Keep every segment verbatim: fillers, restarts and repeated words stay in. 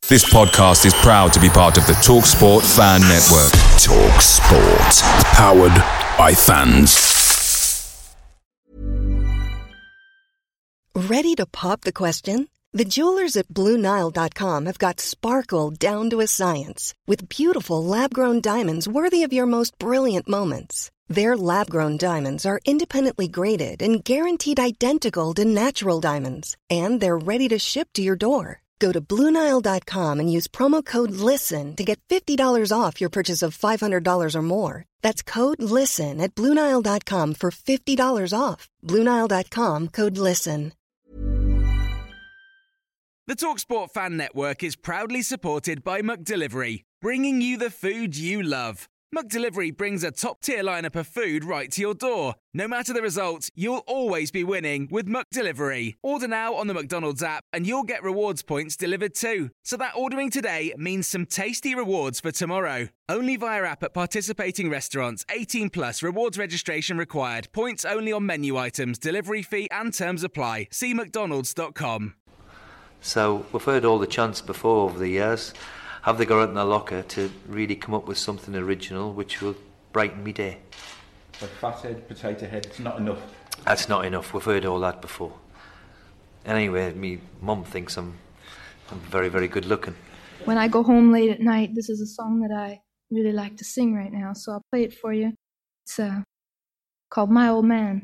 This podcast is proud to be part of the TalkSport Fan Network. TalkSport. Powered by fans. Ready to pop the question? The jewelers at Blue Nile dot com have got sparkle down to a science with beautiful lab-grown diamonds worthy of your most brilliant moments. Their lab-grown diamonds are independently graded and guaranteed identical to natural diamonds, and they're ready to ship to your door. Go to Blue Nile dot com and use promo code LISTEN to get fifty dollars off your purchase of five hundred dollars or more. That's code LISTEN at Blue Nile dot com for fifty dollars off. Blue Nile dot com, code LISTEN. The TalkSport Fan Network is proudly supported by McDelivery, bringing you the food you love. McDelivery brings a top-tier lineup of food right to your door. No matter the result, you'll always be winning with McDelivery. Order now on the McDonald's app and you'll get rewards points delivered too. So that ordering today means some tasty rewards for tomorrow. Only via app at participating restaurants. eighteen plus rewards registration required. Points only on menu items. Delivery fee and terms apply. See mcdonalds dot com. So we've heard all the chants before over the years. Have they got it in their locker to really come up with something original which will brighten me day? A fathead, potato head, it's not enough. That's not enough. We've heard all that before. Anyway, me mum thinks I'm, I'm very, very good looking. When I go home late at night, this is a song that I really like to sing right now, so I'll play it for you. It's uh, called My Old Man.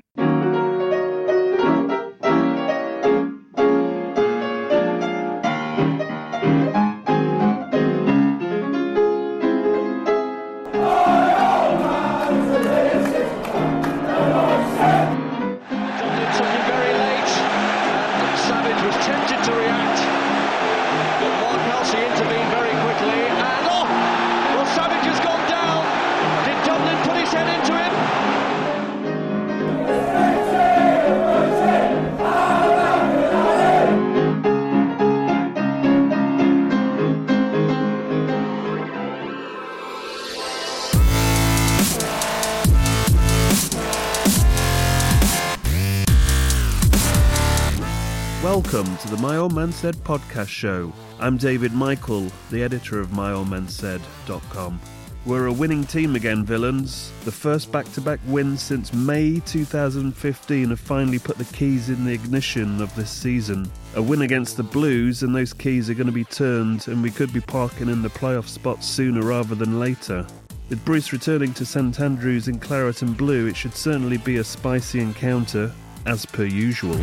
Welcome to the My Old Man Said podcast show. I'm David Michael, the editor of my old man said dot com. We're a winning team again, villains. The first back-to-back win since May two thousand fifteen have finally put the keys in the ignition of this season. A win against the Blues and those keys are going to be turned and we could be parking in the playoff spot sooner rather than later. With Bruce returning to St Andrews in claret and blue, it should certainly be a spicy encounter, as per usual.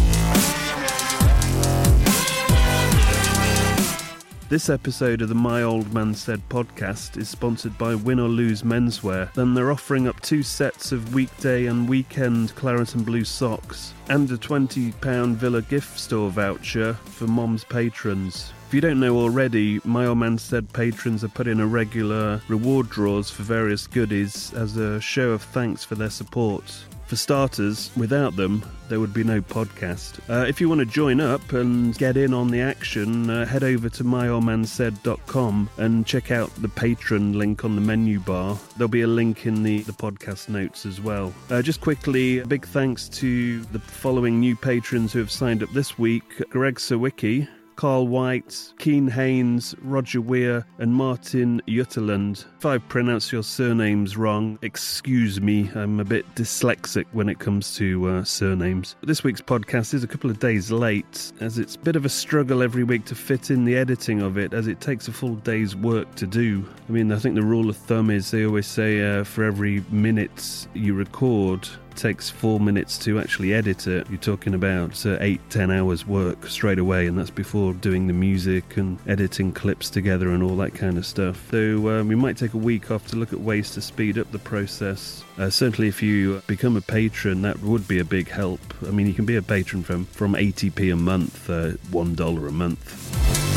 This episode of the My Old Man Said podcast is sponsored by Win or Lose Menswear, and they're offering up two sets of weekday and weekend claret and blue socks and a twenty pounds Villa gift store voucher for Mom's patrons. If you don't know already, My Old Man Said patrons are putting a regular reward draws for various goodies as a show of thanks for their support. For starters, without them, there would be no podcast. Uh, if you want to join up and get in on the action, uh, head over to my old man said dot com and check out the patron link on the menu bar. There'll be a link in the, the podcast notes as well. Uh, just quickly, a big thanks to the following new patrons who have signed up this week. Greg Sawicki, Carl White, Keen Haynes, Roger Weir and Martin Jutterland. If I pronounce your surnames wrong, excuse me, I'm a bit dyslexic when it comes to uh, surnames. This week's podcast is a couple of days late, as it's a bit of a struggle every week to fit in the editing of it, as it takes a full day's work to do. I mean, I think the rule of thumb is they always say uh, for every minute you record, takes four minutes to actually edit it. You're talking about uh, eight, ten hours work straight away, and that's before doing the music and editing clips together and all that kind of stuff. So um, we might take a week off to look at ways to speed up the process. Uh, certainly if you become a patron, that would be a big help. I mean, you can be a patron from, from eighty p a month, uh, one dollar a month.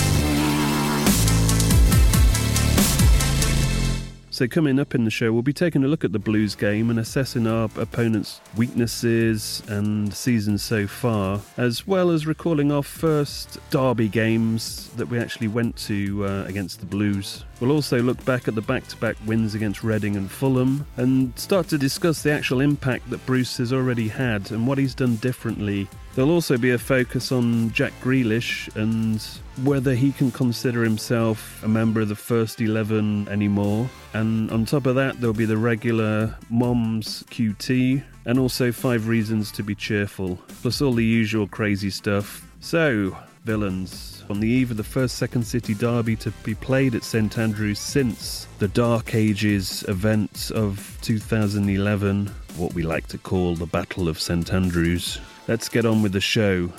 So coming up in the show, we'll be taking a look at the Blues game and assessing our opponent's weaknesses and season so far, as well as recalling our first derby games that we actually went to uh, against the Blues. We'll also look back at the back-to-back wins against Reading and Fulham and start to discuss the actual impact that Bruce has already had and what he's done differently There'll also be a focus on Jack Grealish and whether he can consider himself a member of the first eleven anymore. And on top of that, there'll be the regular Moms Q T and also five reasons to be cheerful, plus all the usual crazy stuff. So, villains, on the eve of the first Second City derby to be played at St Andrews since the Dark Ages event of two thousand eleven, what we like to call the Battle of St Andrews. Let's get on with the show.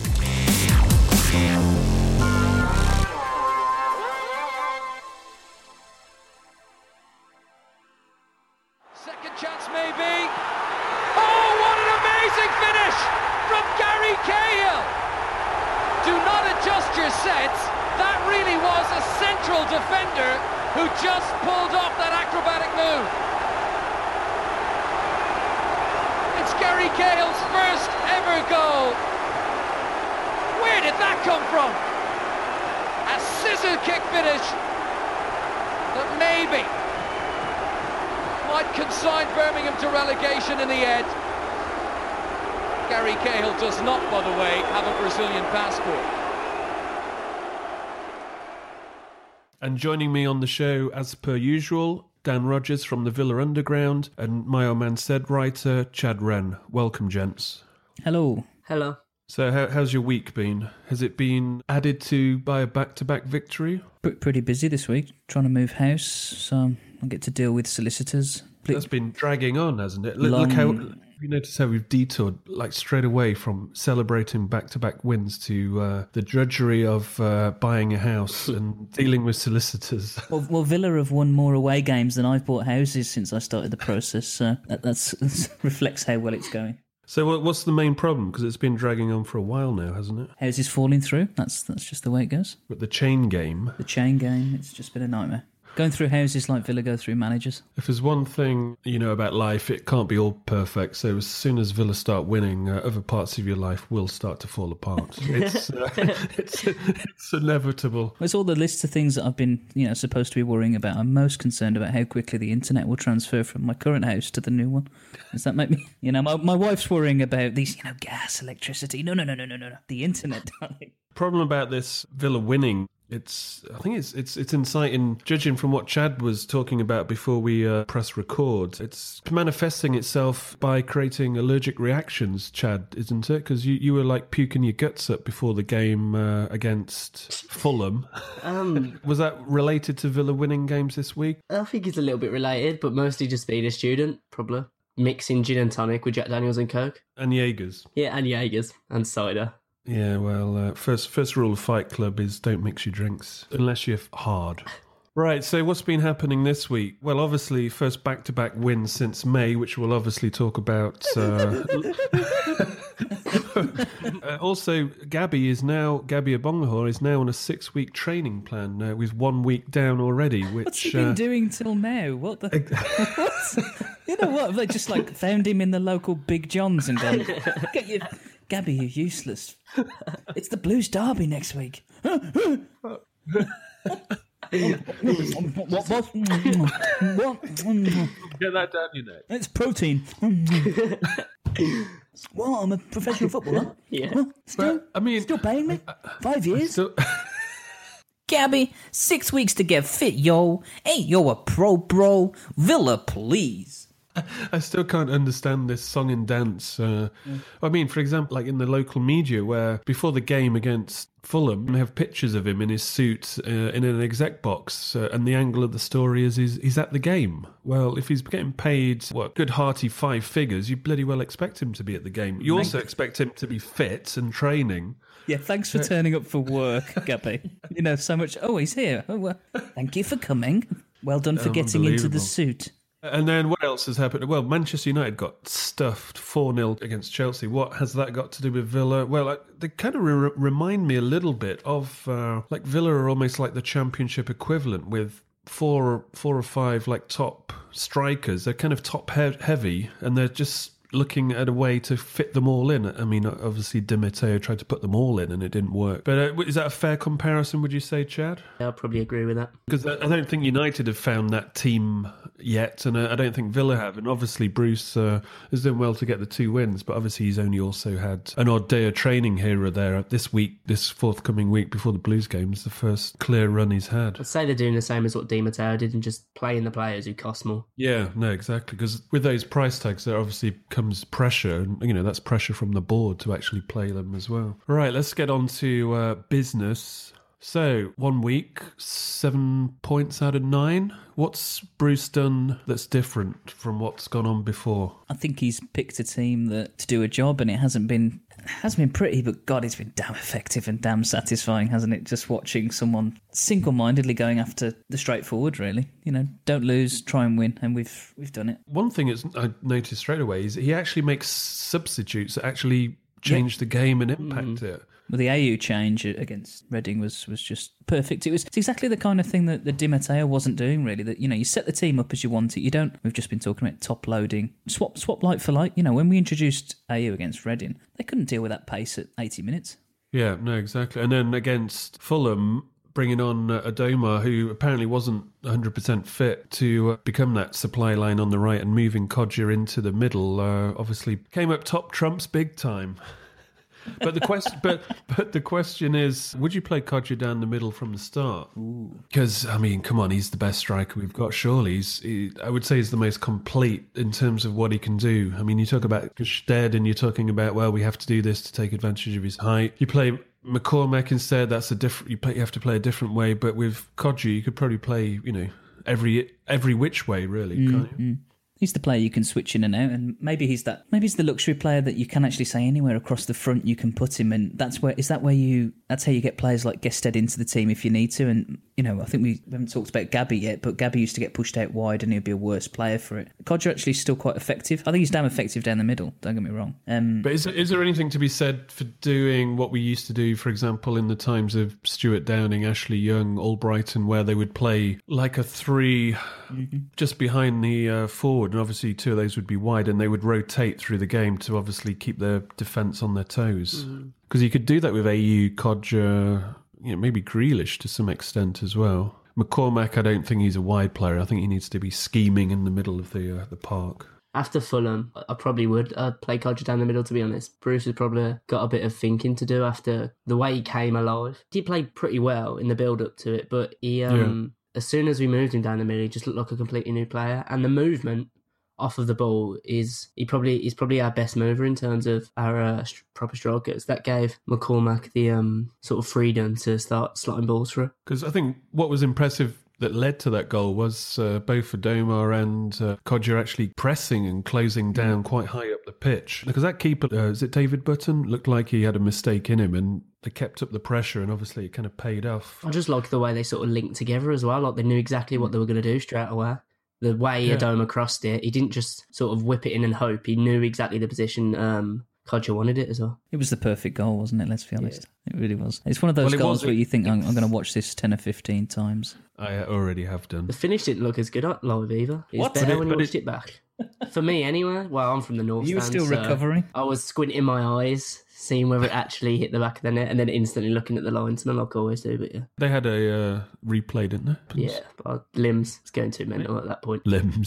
Second chance maybe. Oh, what an amazing finish from Gary Cahill. Do not adjust your sets. That really was a central defender who just pulled off that acrobatic move. It's Gary Cahill's first ever goal. Where did that come from? A scissor kick finish that maybe might consign Birmingham to relegation in the end. Gary Cahill does not, by the way, have a Brazilian passport. And joining me on the show, as per usual, Dan Rogers from the Villa Underground and My Old Man Said writer Chad Wren. Welcome, gents. Hello. Hello. So how, how's your week been? Has it been added to by a back-to-back victory? P- pretty busy this week, trying to move house, so I get to deal with solicitors. That's been dragging on, hasn't it? Look, Long... look how... You notice how we've detoured, like, straight away from celebrating back-to-back wins to uh, the drudgery of uh, buying a house and dealing with solicitors. Well, well, Villa have won more away games than I've bought houses since I started the process, so that that's, that reflects how well it's going. So what, what's the main problem? Because it's been dragging on for a while now, hasn't it? Houses falling through, that's that's just the way it goes. But the chain game... The chain game, it's just been a nightmare. Going through houses like Villa go through managers. If there's one thing you know about life, it can't be all perfect. So as soon as Villa start winning, uh, other parts of your life will start to fall apart. It's, uh, it's it's inevitable. It's all the lists of things that I've been, you know, supposed to be worrying about. I'm most concerned about how quickly the internet will transfer from my current house to the new one. Does that make me, you know, my my wife's worrying about these, you know, gas, electricity. No, no, no, no, no, no, no. The internet, darling. Problem about this Villa winning. It's. I think it's. It's. It's inciting. Judging from what Chad was talking about before we uh, press record, it's manifesting itself by creating allergic reactions. Chad, isn't it? Because you, you were like puking your guts up before the game uh, against Fulham. Um, was that related to Villa winning games this week? I think it's a little bit related, but mostly just being a student, probably mixing gin and tonic with Jack Daniels and Coke and Jaegers. Yeah, and Jaegers and cider. Yeah, well, uh, first first rule of Fight Club is don't mix your drinks unless you're hard. Right, so what's been happening this week? Well, obviously, first back-to-back win since May, which we'll obviously talk about. Uh... uh, also, Gabby is now, Gabby Abongahor is now on a six-week training plan uh, with one week down already. Which, What's he been uh... doing till now? What the... what? You know what? They just like found him in the local Big John's and gone, get you... Gabby, you're useless. It's the Blues derby next week. what? What? What? Get that down your neck. It's protein. Well, I'm a professional footballer. Yeah. Well, still, but, I mean, still paying me? Five years? Still... Gabby, six weeks to get fit, yo. Ain't yo a pro, bro? Villa, please. I still can't understand this song and dance. Uh, mm. I mean, for example, like in the local media where before the game against Fulham, they have pictures of him in his suit uh, in an exec box uh, and the angle of the story is he's, he's at the game. Well, if he's getting paid, what, good hearty five figures, you bloody well expect him to be at the game. You also expect him to be fit and training. Yeah, thanks for turning up for work, Gabby. You know, so much, oh, he's here. Oh, well, thank you for coming. Well done for getting into the suit. And then what else has happened? Well, Manchester United got stuffed four nil against Chelsea. What has that got to do with Villa? Well, they kind of re- remind me a little bit of, uh, like Villa are almost like the Championship equivalent with four, four or five like top strikers. They're kind of top he- heavy and they're just looking at a way to fit them all in. I mean, obviously Di Matteo tried to put them all in and it didn't work. But uh, is that a fair comparison, would you say, Chad? Yeah, I'll probably agree with that. Because I don't think United have found that team yet, and I don't think Villa have. And obviously Bruce uh, has done well to get the two wins, but obviously he's only also had an odd day of training here or there. This week, this forthcoming week before the Blues game, is the first clear run he's had. I'd say they're doing the same as what Di Matteo did and just playing the players who cost more. Yeah, no, exactly. Because with those price tags, there obviously comes pressure, and you know that's pressure from the board to actually play them as well. Right, let's get on to uh, business. So, one week, seven points out of nine. What's Bruce done that's different from what's gone on before? I think he's picked a team that to do a job, and it hasn't been it hasn't been pretty, but God, it's been damn effective and damn satisfying, hasn't it? Just watching someone single-mindedly going after the straightforward, really. You know, don't lose, try and win, and we've we've done it. One thing is I noticed straight away is he actually makes substitutes that actually change yeah. the game and impact mm. it. Well, the A U change against Reading was, was just perfect. It was it's exactly the kind of thing that the Di Matteo wasn't doing, really. That, you know, you set the team up as you want it. You don't. We've just been talking about top loading, swap swap like for like. You know, when we introduced A U against Reading, they couldn't deal with that pace at eighty minutes. Yeah, no, exactly. And then against Fulham, bringing on uh, Adoma, who apparently wasn't one hundred percent fit to uh, become that supply line on the right, and moving Kodjia into the middle, uh, obviously came up top trumps big time. But the question, but but the question is, would you play Kodjia down the middle from the start? Because I mean, come on, he's the best striker we've got. Surely, he's, he, I would say he's the most complete in terms of what he can do. I mean, you talk about Gestede, and you're talking about, well, we have to do this to take advantage of his height. You play McCormack instead. That's a different. You, play, you have to play a different way. But with Kodjia, you could probably play, you know, every every which way, really. Mm, can't you? Mm. He's the player you can switch in and out, and maybe he's that. Maybe he's the luxury player that you can actually say anywhere across the front you can put him, and that's where is that where you. That's how you get players like Gestede into the team if you need to. And you know, I think we haven't talked about Gabby yet, but Gabby used to get pushed out wide, and he'd be a worse player for it. Kodjia actually is still quite effective. I think he's damn effective down the middle. Don't get me wrong. Um, but is there, is there anything to be said for doing what we used to do, for example, in the times of Stuart Downing, Ashley Young, Albrighton, where they would play like a three mm-hmm. just behind the uh, forward, and obviously two of those would be wide, and they would rotate through the game to obviously keep their defence on their toes. Because mm. you could do that with A U, Kodjia, you know, maybe Grealish to some extent as well. McCormack, I don't think he's a wide player. I think he needs to be scheming in the middle of the uh, the park. After Fulham, I probably would I'd play Kodjia down the middle, to be honest. Bruce has probably got a bit of thinking to do after the way he came alive. He played pretty well in the build-up to it, but he, um, yeah. as soon as we moved him down the middle, he just looked like a completely new player. And the movement off of the ball is he probably he's probably our best mover in terms of our uh, proper strikers. That gave McCormack the um, sort of freedom to start slotting balls for it. Because I think what was impressive that led to that goal was uh, both Adoma and uh, Kodjia actually pressing and closing down quite high up the pitch. Because that keeper, uh, is it David Button, looked like he had a mistake in him, and they kept up the pressure, and obviously it kind of paid off. I just like the way they sort of linked together as well. Like they knew exactly what they were going to do straight away. The way yeah. Adoma crossed it, he didn't just sort of whip it in and hope. He knew exactly the position um, Kodjia wanted it as well. It was the perfect goal, wasn't it? Let's be honest. Yeah. It really was. It's one of those well, goals was, where it, you think, I'm, I'm going to watch this ten or fifteen times. I already have done. The finish didn't look as good live either. It's what? better it, when you watched it... it back. For me, anyway. Well, I'm from the north. You were stand, still so recovering? I was squinting my eyes, seeing whether it actually hit the back of the net, and then instantly looking at the linesman like I always do, but yeah. They had a uh, replay, didn't they? Yeah, but limbs. It's going too mental at that point. Limbs.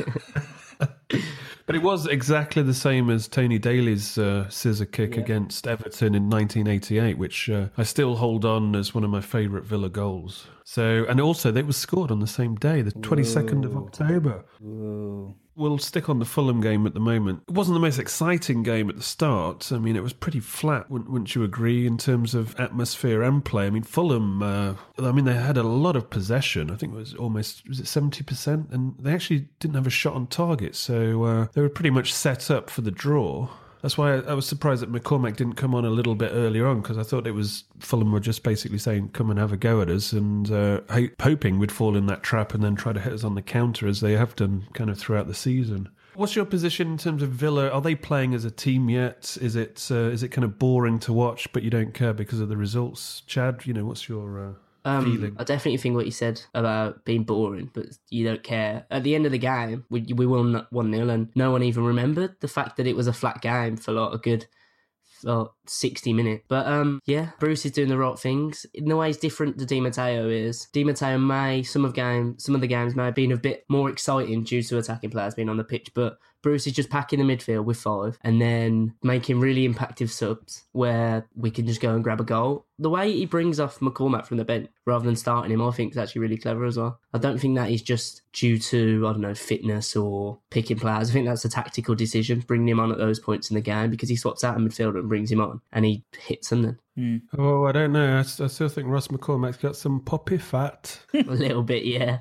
But it was exactly the same as Tony Daly's uh, scissor kick yeah. against Everton in nineteen eighty-eight, which uh, I still hold on as one of my favourite Villa goals. So, and also they were scored on the same day, the twenty-second of October. Whoa. We'll stick on the Fulham game at the moment. It wasn't the most exciting game at the start. I mean, it was pretty flat, wouldn't, wouldn't you agree, in terms of atmosphere and play? I mean, Fulham, uh, I mean, they had a lot of possession. I think it was almost, was it seventy percent? And they actually didn't have a shot on target. So uh, they were pretty much set up for the draw. That's why I was surprised that McCormack didn't come on a little bit earlier on, because I thought it was Fulham were just basically saying, come and have a go at us, and uh, hoping we'd fall in that trap and then try to hit us on the counter, as they have done kind of throughout the season. What's your position in terms of Villa? Are they playing as a team yet? Is it uh, is it kind of boring to watch, but you don't care because of the results? Chad, you know, what's your uh, Um, feeling. I definitely think what you said about being boring, but you don't care. At the end of the game, we we won one nil, and no one even remembered the fact that it was a flat game for like a good uh, sixty minutes. But um, yeah, Bruce is doing the right things in the ways different to Di Matteo is. Di Matteo may some of game some of the games may have been a bit more exciting due to attacking players being on the pitch, but Bruce is just packing the midfield with five and then making really impactful subs where we can just go and grab a goal. The way he brings off McCormack from the bench rather than starting him, I think is actually really clever as well. I don't think that is just due to, I don't know, fitness or picking players. I think that's a tactical decision, bringing him on at those points in the game because he swaps out a midfielder and brings him on and he hits something. Mm. Oh, I don't know. I, I still think Ross McCormack's got some poppy fat. A little bit, yeah.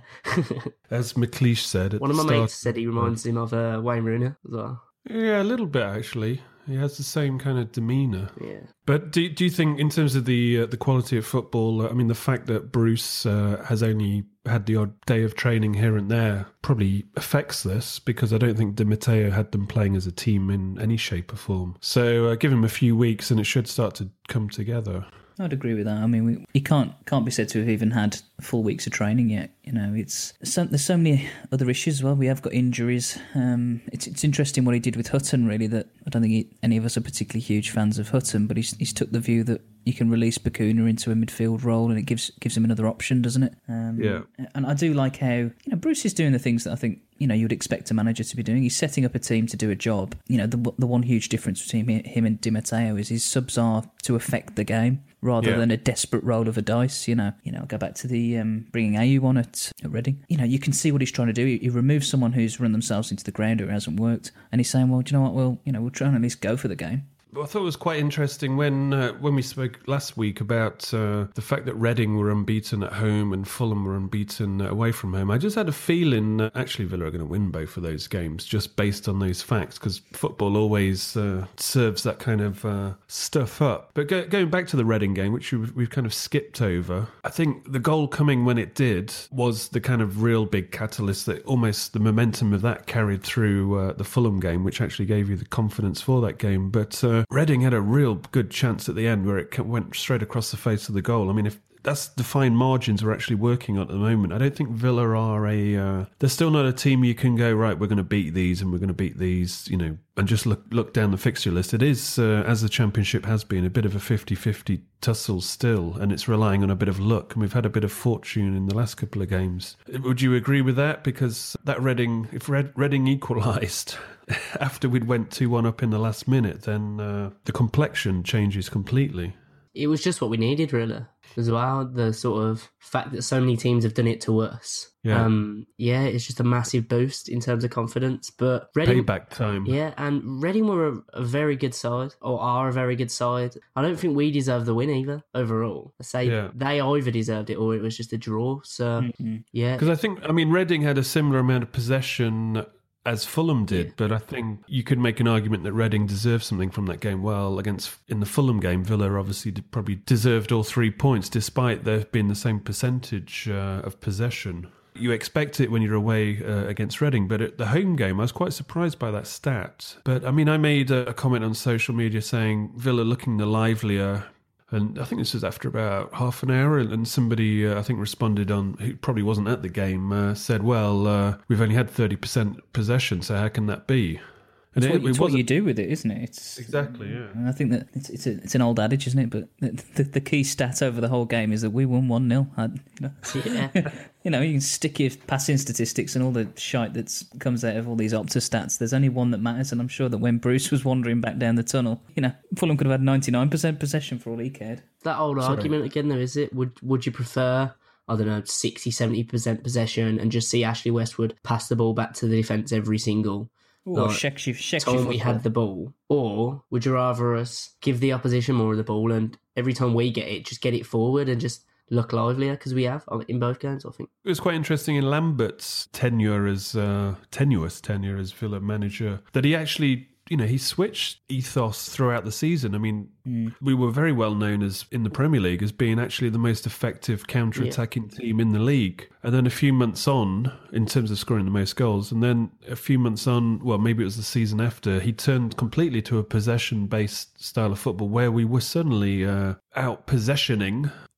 As McLeish said. At One of the my start. mates said he reminds him of uh, Wayne Rooney as well. Yeah, a little bit actually. He has the same kind of demeanour. Yeah. But do do you think, in terms of the uh, the quality of football, uh, I mean, the fact that Bruce uh, has only had the odd day of training here and there probably affects this, because I don't think Di Matteo had them playing as a team in any shape or form. So uh, give him a few weeks and it should start to come together. I'd agree with that. I mean, we, he can't can't be said to have even had full weeks of training yet. You know, it's so, there's so many other issues as well. We have got injuries. Um, it's it's interesting what he did with Hutton. Really, that I don't think he, any of us are particularly huge fans of Hutton, but he's he's took the view that you can release Bacuna into a midfield role, and it gives gives him another option, doesn't it? Um, yeah. And I do like how, you know, Bruce is doing the things that I think, you know, you'd expect a manager to be doing. He's setting up a team to do a job. You know, the the one huge difference between him and Di Matteo is his subs are to affect the game rather yeah. than a desperate roll of a dice. You know, you know, go back to the um, bringing Ayew on at, at Reading. You know, you can see what he's trying to do. He, he removes someone who's run themselves into the ground or it hasn't worked, and he's saying, well, do you know what? Well, you know, we'll try and at least go for the game. I thought it was quite interesting when uh, when we spoke last week about uh, the fact that Reading were unbeaten at home and Fulham were unbeaten away from home. I just had a feeling that actually Villa are going to win both of those games just based on those facts, because football always uh, serves that kind of uh, stuff up. But go, going back to the Reading game, which we've, we've kind of skipped over, I think the goal coming when it did was the kind of real big catalyst that almost the momentum of that carried through uh, the Fulham game, which actually gave you the confidence for that game. But uh, Reading had a real good chance at the end where it went straight across the face of the goal. I mean, if that's the fine margins we're actually working on at the moment. I don't think Villa are a... Uh, they're still not a team you can go, right, we're going to beat these and we're going to beat these, you know, and just look look down the fixture list. It is, uh, as the Championship has been, a bit of a fifty-fifty tussle still, and it's relying on a bit of luck, and we've had a bit of fortune in the last couple of games. Would you agree with that? Because that Reading, if Red, Reading equalised after we'd went two one up in the last minute, then uh, the complexion changes completely. It was just what we needed, really, as well. The sort of fact that so many teams have done it to us. Yeah, um, yeah, it's just a massive boost in terms of confidence. But Reading, payback time. Yeah, and Reading were a, a very good side, or are a very good side. I don't think we deserve the win either, overall. I say yeah. they either deserved it or it was just a draw. So, mm-hmm. yeah. Because I think, I mean, Reading had a similar amount of possession as Fulham did, yeah. but I think you could make an argument that Reading deserved something from that game. Well, against in the Fulham game, Villa obviously did, probably deserved all three points, despite there being the same percentage uh, of possession. You expect it when you're away uh, against Reading, but at the home game, I was quite surprised by that stat. But I mean, I made a, a comment on social media saying Villa looking the livelier. And I think this was after about half an hour, and somebody, uh, I think, responded on, who probably wasn't at the game, uh, said, well, uh, we've only had thirty percent possession, so how can that be? And it's, it, what, it's it what you do with it, isn't it? It's exactly, yeah. And I think that it's it's, a, it's an old adage, isn't it? But the, the, the key stat over the whole game is that we won one nil. You know? Yeah. You know, you can stick your passing statistics and all the shite that comes out of all these Opta stats. There's only one that matters, and I'm sure that when Bruce was wandering back down the tunnel, you know, Fulham could have had ninety-nine percent possession for all he cared. That old Sorry. argument again, though, is it? Would Would you prefer, I don't know, sixty, seventy percent possession and just see Ashley Westwood pass the ball back to the defence every single Or like, Shekshi, Shekshi time we had the ball? Or would you rather us give the opposition more of the ball and every time we get it, just get it forward and just look livelier, because we have in both games, I think. It was quite interesting in Lambert's tenure as uh, tenuous tenure as Villa manager that he actually, you know, he switched ethos throughout the season. I mean, mm. we were very well known as in the Premier League as being actually the most effective counter-attacking yeah. team in the league. And then a few months on, in terms of scoring the most goals, and then a few months on, well, maybe it was the season after, he turned completely to a possession-based style of football where we were suddenly uh, out-possessioning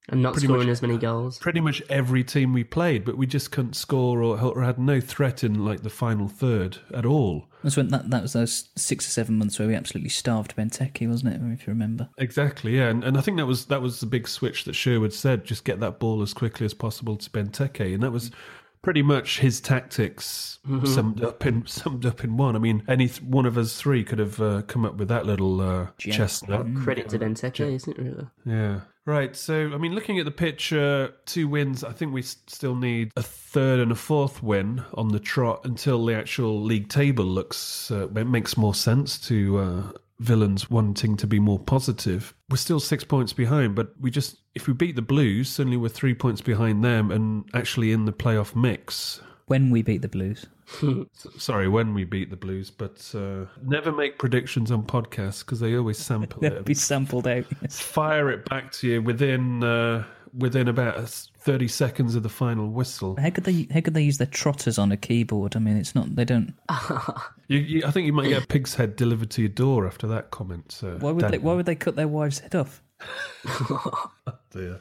And not pretty scoring much, as many goals. Pretty much every team we played, but we just couldn't score or, or had no threat in like the final third at all. That's when that, that was those six or seven months where we absolutely starved Benteke, wasn't it? If you remember. Exactly, yeah, and, and I think that was that was the big switch that Sherwood said: just get that ball as quickly as possible to Benteke, and that was pretty much his tactics mm-hmm. summed up in summed up in one. I mean, any th- one of us three could have uh, come up with that little uh, chestnut. Credit to Benteke, isn't it? Really? Yeah. Right, so, I mean, looking at the picture, two wins, I think we s- still need a third and a fourth win on the trot until the actual league table looks, uh, it makes more sense to uh, Villains wanting to be more positive. We're still six points behind, but we just, if we beat the Blues, suddenly we're three points behind them and actually in the playoff mix. When we beat the Blues. Sorry, when we beat the Blues, but uh, never make predictions on podcasts because they always sample They'll it. be sampled out. Yes. Fire it back to you within uh, within about thirty seconds of the final whistle. How could they? How could they use their trotters on a keyboard? I mean, it's not. They don't. you, you, I think you might get a pig's head delivered to your door after that comment. So why would they? Why would they cut their wife's head off? Oh dear.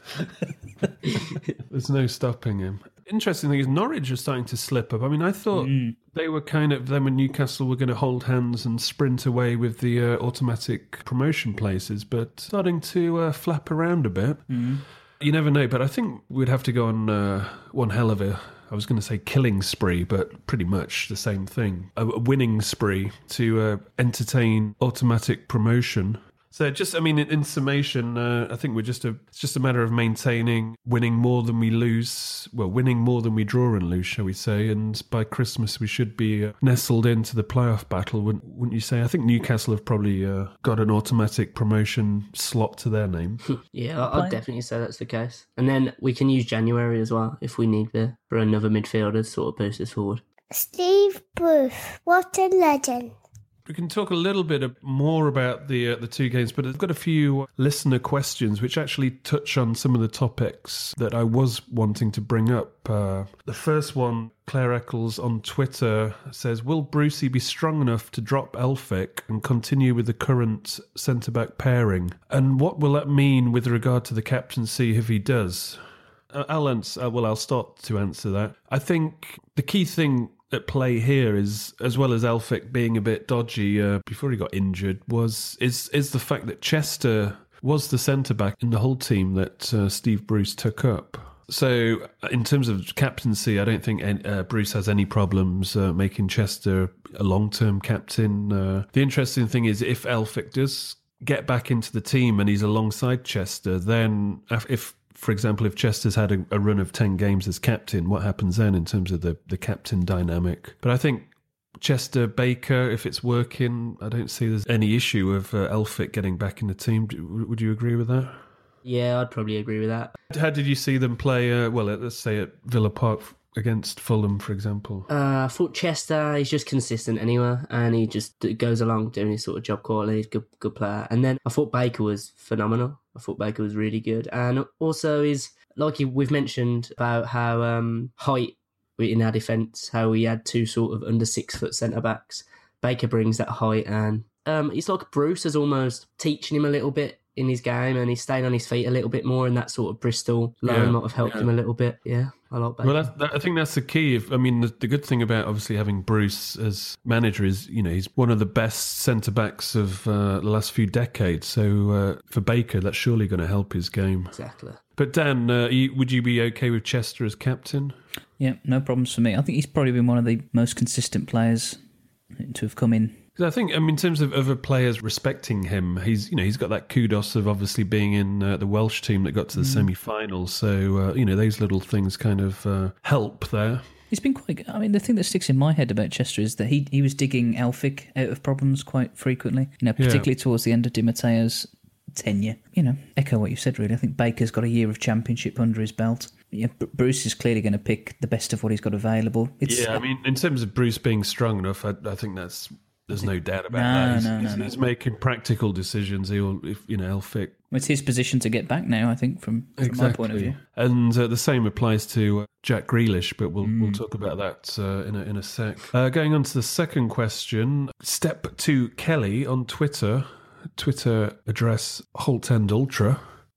There's no stopping him. Interesting thing is Norwich are starting to slip up. I mean, I thought mm. they were kind of, them and Newcastle were going to hold hands and sprint away with the uh, automatic promotion places, but starting to uh, flap around a bit. Mm. You never know, but I think we'd have to go on uh, one hell of a, I was going to say killing spree, but pretty much the same thing. A, a winning spree to uh, entertain automatic promotion. So just, I mean, in, in summation, uh, I think we're just a, it's just a matter of maintaining, winning more than we lose, well, winning more than we draw and lose, shall we say, and by Christmas we should be uh, nestled into the playoff battle, wouldn't, wouldn't you say? I think Newcastle have probably uh, got an automatic promotion slot to their name. Yeah, I'd definitely say that's the case. And then we can use January as well, if we need to, for another midfielder to sort of boost us forward. Steve Bruce, what a legend. We can talk a little bit more about the uh, the two games, but I've got a few listener questions which actually touch on some of the topics that I was wanting to bring up. Uh, the first one, Claire Eccles on Twitter says, will Brucey be strong enough to drop Elphick and continue with the current centre-back pairing? And what will that mean with regard to the captaincy if he does? Uh, I'll answer, uh, well, I'll start to answer that. I think the key thing at play here is, as well as Elphick being a bit dodgy uh, before he got injured, was is is the fact that Chester was the centre-back in the whole team that uh, Steve Bruce took up. So in terms of captaincy, I don't think uh, Bruce has any problems uh, making Chester a long-term captain. Uh, the interesting thing is if Elphick does get back into the team and he's alongside Chester, then if for example, if Chester's had a, a run of ten games as captain, what happens then in terms of the, the captain dynamic? But I think Chester, Baker, if it's working, I don't see there's any issue of uh, Elphick getting back in the team. Would you agree with that? Yeah, I'd probably agree with that. How did you see them play, uh, well, let's say at Villa Park against Fulham, for example? Uh, I thought Chester, he's just consistent anyway, and he just goes along doing his sort of job quality. He's a good, good player. And then I thought Baker was phenomenal. I thought Baker was really good. And also is, like we've mentioned about how um, height in our defence, how we had two sort of under six foot centre-backs. Baker brings that height, and um, it's like Bruce is almost teaching him a little bit in his game, and he's staying on his feet a little bit more, and that sort of Bristol loan yeah, might have helped yeah. him a little bit. Yeah, I like Baker. Well, that, that, I think that's the key. If, I mean, the, the good thing about obviously having Bruce as manager is, you know, he's one of the best centre-backs of uh, the last few decades. So uh, for Baker, that's surely going to help his game. Exactly. But Dan, uh, you, would you be okay with Chester as captain? Yeah, no problems for me. I think he's probably been one of the most consistent players to have come in. I think, I mean, in terms of other players respecting him, he's, you know, he's got that kudos of obviously being in uh, the Welsh team that got to the mm. semi-finals. So, uh, you know, those little things kind of uh, help there. He's been quite good. I mean, the thing that sticks in my head about Chester is that he, he was digging Elphick out of problems quite frequently, you know, particularly yeah. towards the end of Di Matteo's tenure. You know, echo what you said, really. I think Baker's got a year of championship under his belt. Yeah, Bruce is clearly going to pick the best of what he's got available. It's, yeah, I mean, in terms of Bruce being strong enough, I, I think that's... There's no doubt about no, that. He's, no, no, he's, no. he's making practical decisions. He'll, if, you know, Elphick. It's his position to get back now, I think, from, from exactly. my point of view. And uh, the same applies to uh, Jack Grealish, but we'll mm. we'll talk about that uh, in a in a sec. Uh, going on to the second question, Step to Kelly on Twitter, Twitter address Holt End Ultra.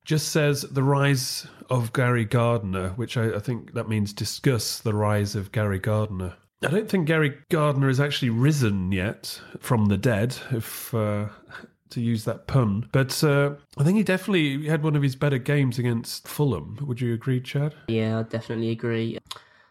just says the rise of Gary Gardner, which I, I think that means discuss the rise of Gary Gardner. I don't think Gary Gardner has actually risen yet from the dead, if uh, to use that pun. But uh, I think he definitely had one of his better games against Fulham. Would you agree, Chad? Yeah, I definitely agree.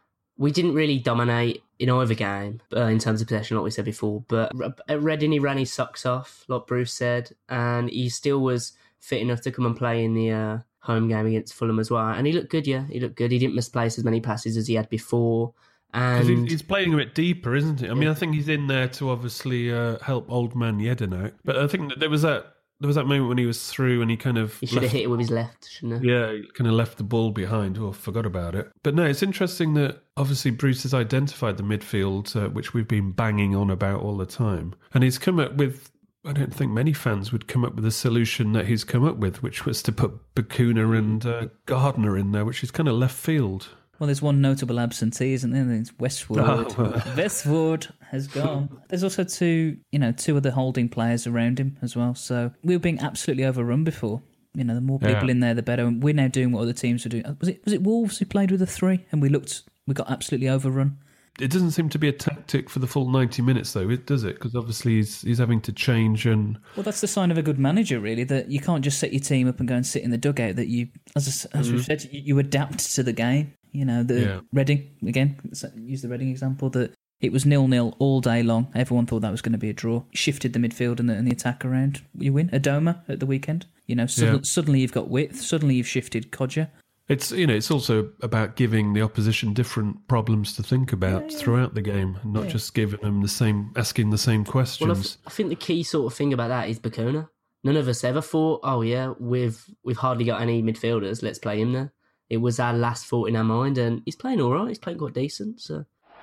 We didn't really dominate in either game uh, in terms of possession, like we said before. But at Reading, he ran his socks off, like Bruce said, and he still was fit enough to come and play in the uh, home game against Fulham as well. And he looked good, yeah. He looked good. He didn't misplace as many passes as he had before. And he's, he's playing a bit deeper, isn't he? I mean, I think he's in there to obviously uh, help old man Yedden out. But I think that there was that there was that moment when he was through and he kind of he should have hit it with his left, shouldn't he? Yeah, he kind of left the ball behind. Oh, forgot about it. But no, it's interesting that obviously Bruce has identified the midfield, uh, which we've been banging on about all the time, and he's come up with. I don't think many fans would come up with a solution that he's come up with, which was to put Bacuna and uh, Gardner in there, which is kind of left field. Well, there's one notable absentee, isn't there? It's Westwood. Oh. Westwood has gone. There's also two, you know, two other holding players around him as well. So we were being absolutely overrun before. You know, the more people yeah. in there, the better. And we're now doing what other teams were doing. Was it was it Wolves who played with a three, and we looked, we got absolutely overrun. It doesn't seem to be a tactic for the full ninety minutes, though, does it? Because obviously he's he's having to change and... Well, that's the sign of a good manager, really, that you can't just set your team up and go and sit in the dugout, that you, as, as mm-hmm. we've said, you, you adapt to the game. You know, the yeah. Reading, again, use the Reading example, that it was nil-nil all day long. Everyone thought that was going to be a draw. Shifted the midfield and the, and the attack around. You win. Adoma at the weekend. You know, suddenly, yeah. suddenly you've got width. Suddenly you've shifted Codger. It's, you know, it's also about giving the opposition different problems to think about yeah, yeah. throughout the game, and not yeah. just giving them the same, asking the same questions. Well, I, th- I think the key sort of thing about that is Bacuna. None of us ever thought, oh yeah, we've we've hardly got any midfielders, let's play him there. It was our last thought in our mind, and he's playing all right. He's playing quite decent. So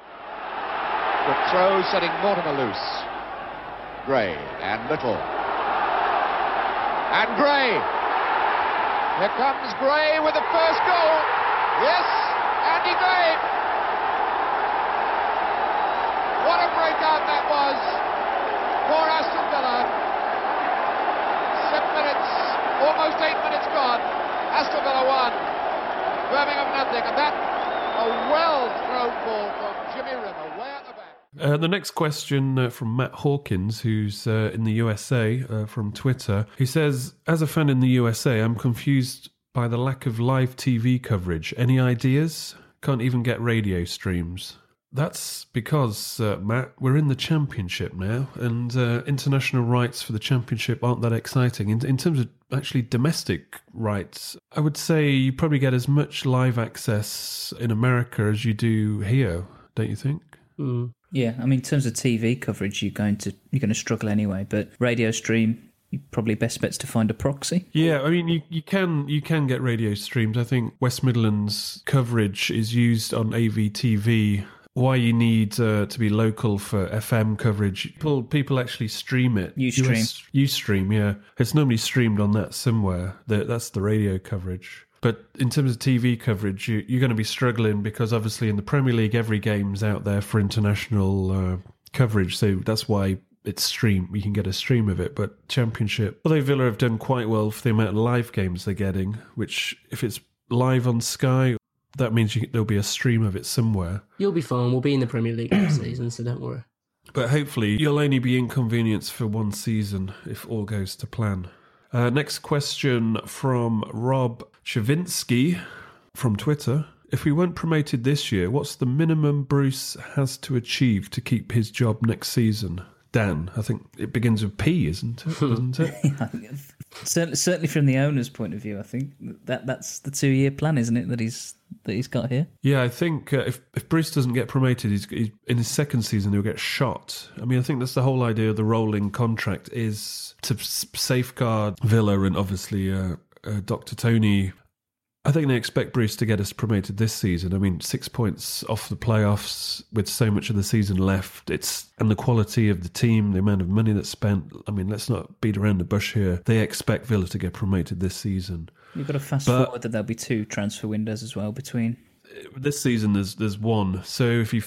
the throw setting Mortimer loose. Gray and Little and Gray. Here comes Gray with the first goal. Yes, Andy Gray. What a breakout that was for Aston Villa. Seven minutes, almost eight minutes gone. Aston Villa won. Birmingham nothing. And that, a well-thrown ball from Jimmy Rimmer, way at the back. Uh, the next question uh, from Matt Hawkins, who's uh, in the U S A uh, from Twitter. He says, as a fan in the U S A, I'm confused by the lack of live T V coverage. Any ideas? Can't even get radio streams. That's because, uh, Matt, we're in the Championship now, and uh, international rights for the Championship aren't that exciting. In, in terms of actually domestic rights, I would say you probably get as much live access in America as you do here, don't you think? Mm. Yeah, I mean, in terms of T V coverage, you're going to you're going to struggle anyway. But radio stream, you probably best bet's to find a proxy. Yeah, I mean, you, you can you can get radio streams. I think West Midlands coverage is used on A V T V. Why you need uh, to be local for F M coverage? People people actually stream it. Ustream. Ustream, yeah. It's normally streamed on that somewhere. The, that's the radio coverage. But in terms of T V coverage, you, you're going to be struggling because obviously in the Premier League, every game's out there for international uh, coverage. So that's why it's streamed. You can get a stream of it. But Championship, although Villa have done quite well for the amount of live games they're getting, which if it's live on Sky, that means you, there'll be a stream of it somewhere. You'll be fine. We'll be in the Premier League next season, so don't worry. But hopefully you'll only be inconvenienced for one season if all goes to plan. Uh, next question from Rob Chavinsky from Twitter. If we weren't promoted this year, what's the minimum Bruce has to achieve to keep his job next season? Dan, I think it begins with P, isn't it? Doesn't it? Yeah, certainly, certainly from the owner's point of view, I think that that's the two-year plan, isn't it, that he's that he's got here? Yeah, I think uh, if if Bruce doesn't get promoted, he's, he's in his second season he'll get shot. I mean, I think that's the whole idea of the rolling contract, is to s- safeguard Villa and obviously uh, uh, Doctor Tony. I think they expect Bruce to get us promoted this season. I mean, six points off the playoffs with so much of the season left. It's and the quality of the team, the amount of money that's spent. I mean, let's not beat around the bush here. They expect Villa to get promoted this season. You've got to fast but, forward that there'll be two transfer windows as well between. This season, there's there's one. So if you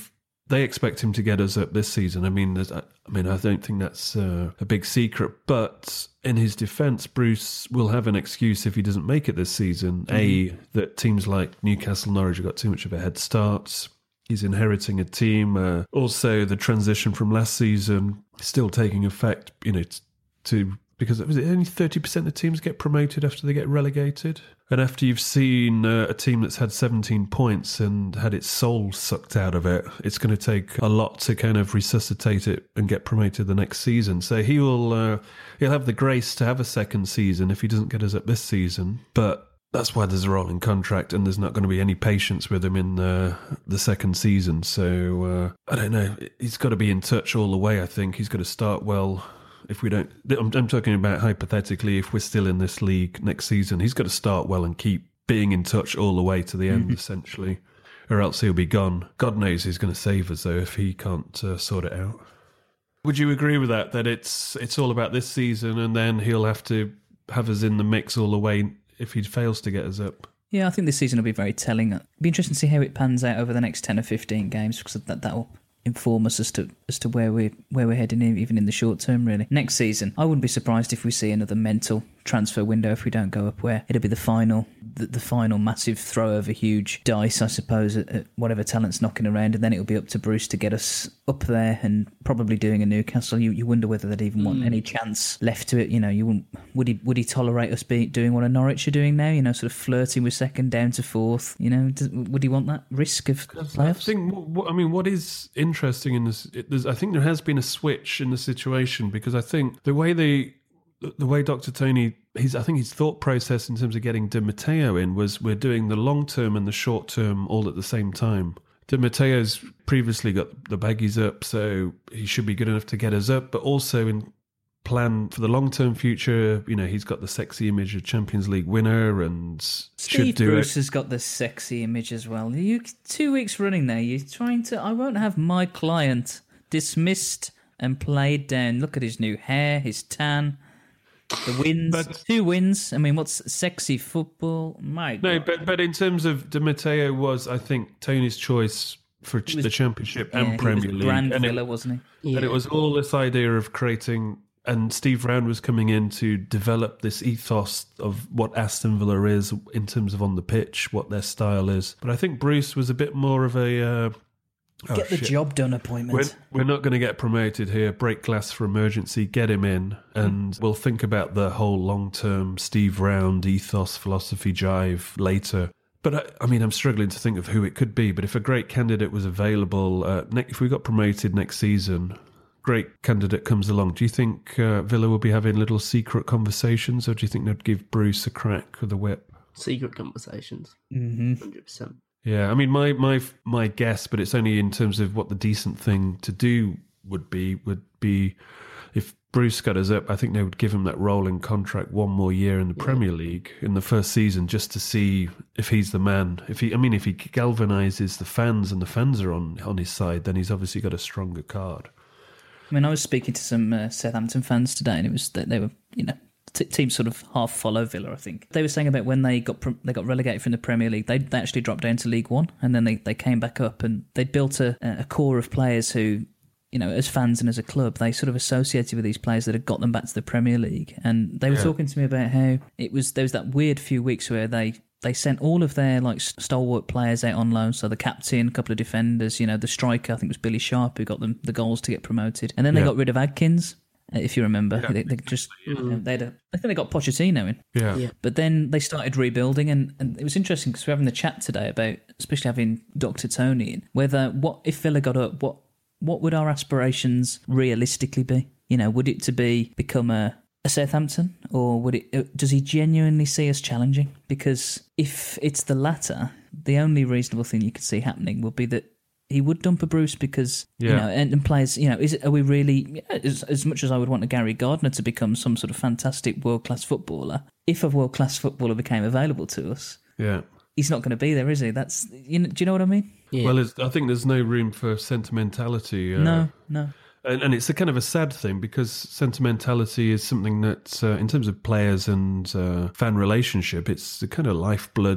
they expect him to get us up this season. I mean, there's, I mean, I don't think that's uh, a big secret. But in his defence, Bruce will have an excuse if he doesn't make it this season. Mm-hmm. A, that teams like Newcastle, Norwich have got too much of a head start. He's inheriting a team. Uh, also, the transition from last season still taking effect. You know, to because was it only thirty percent of teams get promoted after they get relegated? And after you've seen uh, a team that's had seventeen points and had its soul sucked out of it, it's going to take a lot to kind of resuscitate it and get promoted the next season. So he will uh, he'll have the grace to have a second season if he doesn't get us up this season. But that's why there's a rolling contract, and there's not going to be any patience with him in uh, the second season. So uh, I don't know. He's got to be in touch all the way. I think he's got to start well. If we don't, I'm, I'm talking about hypothetically, if we're still in this league next season, he's got to start well and keep being in touch all the way to the end, mm-hmm. essentially, or else he'll be gone. God knows he's going to save us, though, if he can't uh, sort it out. Would you agree with that, that it's it's all about this season, and then he'll have to have us in the mix all the way if he fails to get us up? Yeah, I think this season will be very telling. It'll be interesting to see how it pans out over the next ten or fifteen games, because that, that'll inform us as to as to where we where we're heading, even in the short term. Really, next season, I wouldn't be surprised if we see another mental transfer window if we don't go up, where it'll be the final the, the final massive throw of a huge dice, I suppose, at, at whatever talent's knocking around, and then it'll be up to Bruce to get us up there, and probably doing a Newcastle. You you wonder whether they'd even mm. want any chance left to it. You know, you wouldn't would he would he tolerate us be doing what a Norwich are doing now? You know, sort of flirting with second down to fourth. You know, does, would he want that risk of playoffs? I think. What, I mean, what is interesting in this? It, I think there has been a switch in the situation, because I think the way they. The way Doctor Tony, he's, I think his thought process in terms of getting Di Matteo in was we're doing the long term and the short term all at the same time. Di Matteo's previously got the baggies up, so he should be good enough to get us up, but also in plan for the long term future, you know, he's got the sexy image of Champions League winner and Steve should do Bruce it. has got the sexy image as well. You two weeks running there, you're trying to. I won't have my client dismissed and played down. Look at his new hair, his tan. The wins, but, two wins. I mean, what's sexy football? My no, God. but but in terms of Di Matteo, was I think Tony's choice for was, the Championship yeah, and Premier League, Grand and Villa, it, wasn't he? Yeah. And it was all this idea of creating. And Steve Round was coming in to develop this ethos of what Aston Villa is in terms of on the pitch, what their style is. But I think Bruce was a bit more of a. Uh, Get oh, the shit. job done appointment. We're, we're not going to get promoted here. Break glass for emergency. Get him in, and mm. we'll think about the whole long-term Steve Round ethos, philosophy, jive later. But I, I mean, I'm struggling to think of who it could be. But if a great candidate was available, uh, ne- if we got promoted next season, great candidate comes along. Do you think uh, Villa will be having little secret conversations, or do you think they'd give Bruce a crack with a whip? Secret conversations, mm-hmm. one hundred percent. Yeah, I mean, my, my my guess, but it's only in terms of what the decent thing to do would be, would be if Bruce got us up, I think they would give him that rolling contract one more year in the yeah. Premier League in the first season, just to see if he's the man. If he, I mean, if he galvanises the fans and the fans are on, on his side, then he's obviously got a stronger card. I mean, I was speaking to some uh, Southampton fans today, and it was that they were, you know, t- teams sort of half follow Villa, I think. They were saying about when they got they got relegated from the Premier League, they they actually dropped down to League One, and then they, they came back up, and they built a, a core of players who, you know, as fans and as a club, they sort of associated with these players that had got them back to the Premier League. And they were yeah. talking to me about how it was, there was that weird few weeks where they, they sent all of their like stalwart players out on loan. So the captain, a couple of defenders, you know, the striker, I think it was Billy Sharp who got them the goals to get promoted. And then they yeah. got rid of Adkins, if you remember. Yeah. They, they just, you know, they had a, I think they got Pochettino in. Yeah. yeah. But then they started rebuilding, and, and it was interesting because we were having the chat today about, especially having Doctor Tony in, whether what if Villa got up, what what would our aspirations realistically be? You know, would it to be become a, a Southampton, or would it? Does he genuinely see us challenging? Because if it's the latter, the only reasonable thing you could see happening would be that he would dump a Bruce because, yeah. you know, and, and players, you know, is it, are we really, as, as much as I would want a Gary Gardner to become some sort of fantastic world-class footballer, if a world-class footballer became available to us, yeah, he's not going to be there, is he? That's, you know, do you know what I mean? Yeah. Well, it's, I think there's no room for sentimentality. Uh, no, no. And, and it's a kind of a sad thing, because sentimentality is something that, uh, in terms of players and uh, fan relationship, it's the kind of lifeblood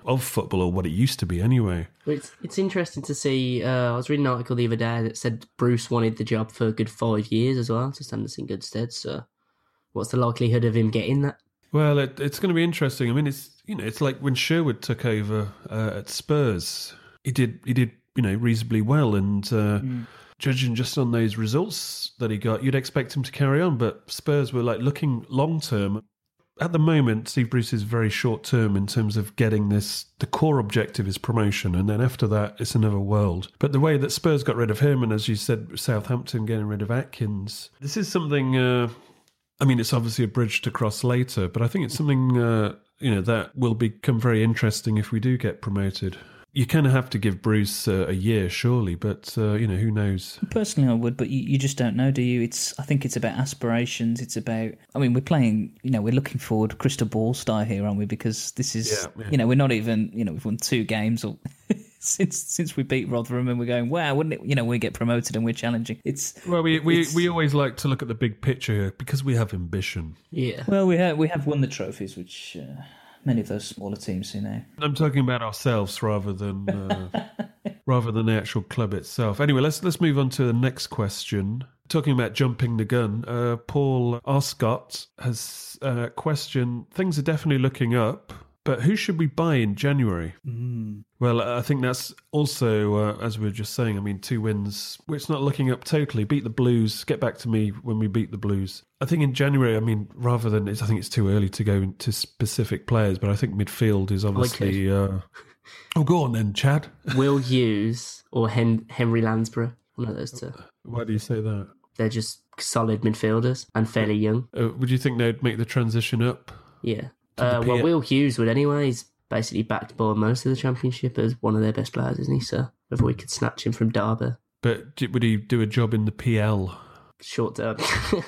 of football, or what it used to be anyway. It's it's interesting to see. Uh, I was reading an article the other day that said Bruce wanted the job for a good five years as well to stand us in good stead. So, what's the likelihood of him getting that? Well, it, it's going to be interesting. I mean, it's you know, it's like when Sherwood took over uh, at Spurs. He did he did you know reasonably well, and uh, mm. judging just on those results that he got, you'd expect him to carry on. But Spurs were like looking long term. At the moment, Steve Bruce is very short term in terms of getting this. The core objective is promotion, and then after that, it's another world. But the way that Spurs got rid of him, and as you said, Southampton getting rid of Atkins, this is something. Uh, I mean, it's obviously a bridge to cross later, but I think it's something uh, you know that will become very interesting if we do get promoted. You kind of have to give Bruce uh, a year, surely, but, uh, you know, who knows? Personally, I would, but you, you just don't know, do you? It's. I think it's about aspirations. It's about, I mean, we're playing, you know, we're looking forward, crystal ball style here, aren't we? Because this is, yeah, yeah. you know, we're not even, you know, we've won two games or since since we beat Rotherham, and we're going, wow, wouldn't it, you know, we get promoted and we're challenging. It's Well, we we, it's, we always like to look at the big picture here because we have ambition. Yeah. Well, we have, we have won the trophies, which... Uh, many of those smaller teams, you know. I'm talking about ourselves rather than uh, rather than the actual club itself. Anyway, let's let's move on to the next question. Talking about jumping the gun, uh, Paul Arscott has a question. Things are definitely looking up, but who should we buy in January? Mm. Well, I think that's also, uh, as we were just saying, I mean, two wins. It's not looking up totally. Beat the Blues. Get back to me when we beat the Blues. I think in January, I mean, rather than, it's, I think it's too early to go into specific players, but I think midfield is obviously... Uh... Oh, go on then, Chad. Will Hughes or Hen- Henry Lansborough. One of those two. Why do you say that? They're just solid midfielders and fairly young. Uh, would you think they'd make the transition up? Yeah. Uh, well, Will Hughes would anyway. He's basically backed by most of the Championship as one of their best players, isn't he? So whether we could snatch him from Derby. But would he do a job in the P L? Short term.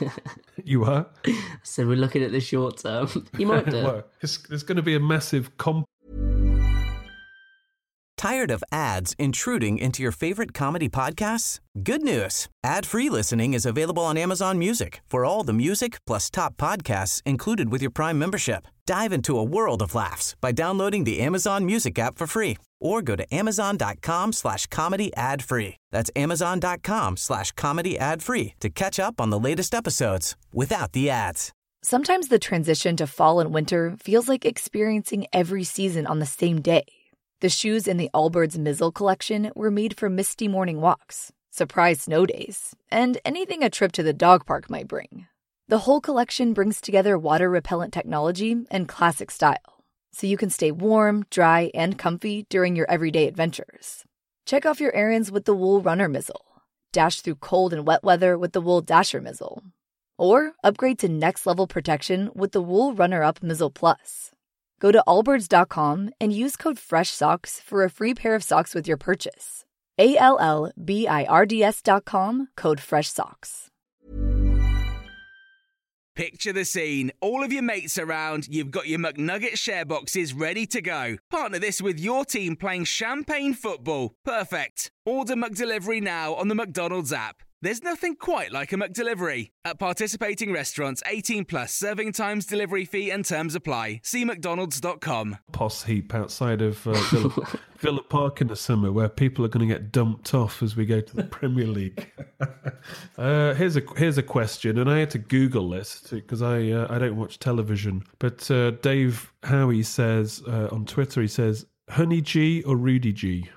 You are? So we're looking at the short term. He might do. Well, there's going to be a massive comp. Tired of ads intruding into your favorite comedy podcasts? Good news. Ad-free listening is available on Amazon Music for all the music plus top podcasts included with your Prime membership. Dive into a world of laughs by downloading the Amazon Music app for free or go to amazon.com slash comedy ad free. That's amazon.com slash comedy ad free to catch up on the latest episodes without the ads. Sometimes the transition to fall and winter feels like experiencing every season on the same day. The shoes in the Allbirds Mizzle collection were made for misty morning walks, surprise snow days, and anything a trip to the dog park might bring. The whole collection brings together water-repellent technology and classic style, so you can stay warm, dry, and comfy during your everyday adventures. Check off your errands with the Wool Runner Mizzle, dash through cold and wet weather with the Wool Dasher Mizzle, or upgrade to next-level protection with the Wool Runner-Up Mizzle Plus. Go to allbirds dot com and use code FRESHSOCKS for a free pair of socks with your purchase. A L L B I R D S dot com, code FRESHSOCKS. Picture the scene. All of your mates around, you've got your McNugget share boxes ready to go. Partner this with your team playing champagne football. Perfect. Order McDelivery now on the McDonald's app. There's nothing quite like a McDelivery. At participating restaurants, eighteen plus, serving times, delivery fee and terms apply. See mcdonalds dot com. Poss heap outside of uh, Villa, Villa Park in the summer where people are going to get dumped off as we go to the Premier League. uh, here's a here's a question, and I had to Google this because I uh, I don't watch television. But uh, Dave Howie says uh, on Twitter, he says, Honey G or Rudy G?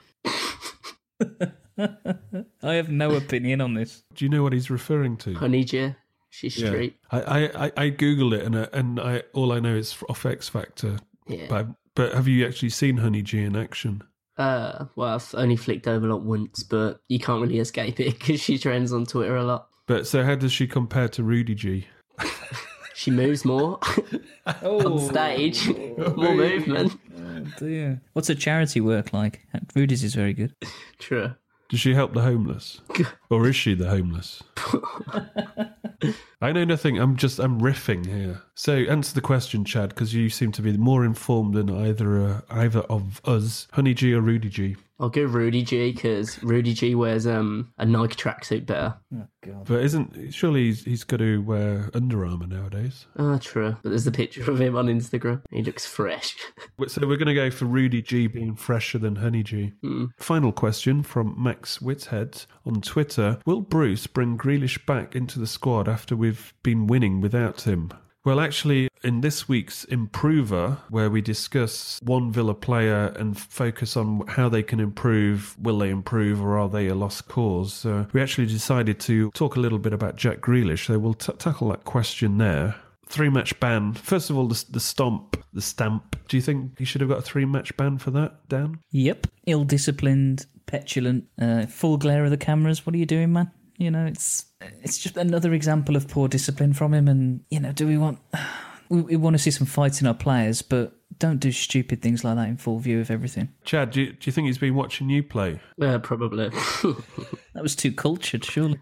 I have no opinion on this. Do you know what he's referring to? Honey G. She's yeah. straight. I, I, I, I Googled it and uh, and I all I know is off X Factor. Yeah. But, but have you actually seen Honey G in action? Uh, well, I've only flicked over like once, but you can't really escape it because she trends on Twitter a lot. But so how does she compare to Rudy G? She moves more oh. on stage. More movement. Oh dear. What's her charity work like? Rudy's is very good. True. Does she help the homeless? Or is she the homeless? I know nothing. I'm just, I'm riffing here. So answer the question, Chad, because you seem to be more informed than either uh, either of us. Honey G or Rudy G? I'll go Rudy G because Rudy G wears um, a Nike tracksuit better. Oh, God. But isn't surely he's, he's got to wear Under Armour nowadays? Ah, oh, true. But there's a picture of him on Instagram. He looks fresh. So we're going to go for Rudy G being fresher than Honey G. Mm. Final question from Max Whithead on Twitter. Will Bruce bring Grealish back into the squad after we've been winning without him? Well, actually, in this week's Improver, where we discuss one Villa player and focus on how they can improve, will they improve or are they a lost cause, uh, we actually decided to talk a little bit about Jack Grealish, so we'll t- tackle that question there. Three-match ban. First of all, the, the stomp, the stamp. Do you think he should have got a three-match ban for that, Dan? Yep. Ill-disciplined, petulant, uh, full glare of the cameras. What are you doing, man? You know, it's it's just another example of poor discipline from him. And, you know, do we want... We, we want to see some fights in our players, but don't do stupid things like that in full view of everything. Chad, do you, do you think he's been watching you play? Yeah, probably. That was too cultured, surely.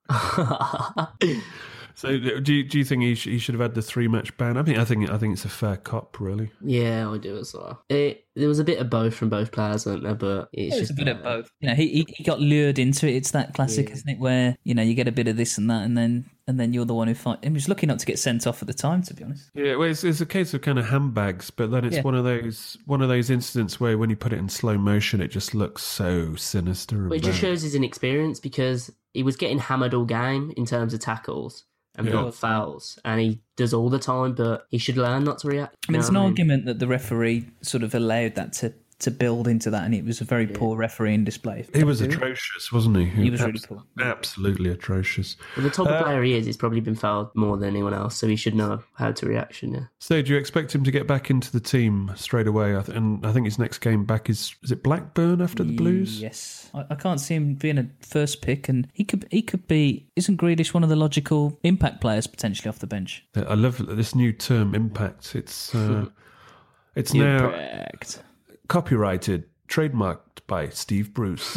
So, do you, do you think he, sh- he should have had the three match ban? I think I think I think it's a fair cop, really. Yeah, I do as well. It, there was a bit of both from both players, wasn't there? But it's yeah, just a bit of both. You know, he, he he got lured into it. It's that classic, yeah. isn't it? Where you know you get a bit of this and that, and then and then you're the one who fight. He was lucky not to get sent off at the time, to be honest. Yeah, well, it's, it's a case of kind of handbags, but then it's yeah. one of those one of those incidents where when you put it in slow motion, it just looks so sinister. But it just shows his inexperience because he was getting hammered all game in terms of tackles. And yeah. fouls, and he does all the time, but he should learn not to react. I mean, it's an I mean? argument that the referee sort of allowed that to, to build into that, and it was a very yeah. poor refereeing display. He was atrocious, wasn't he? He was really poor. Absolutely atrocious. Well, the type uh, of player he is, he's probably been fouled more than anyone else, so he should know how to react. Yeah. So, do you expect him to get back into the team straight away? I th- and I think his next game back is is it Blackburn after the Blues? Yes, I, I can't see him being a first pick, and he could he could be. Isn't Grealish one of the logical impact players potentially off the bench? I love this new term, impact. It's uh, it's impact. now copyrighted. Trademarked by Steve Bruce.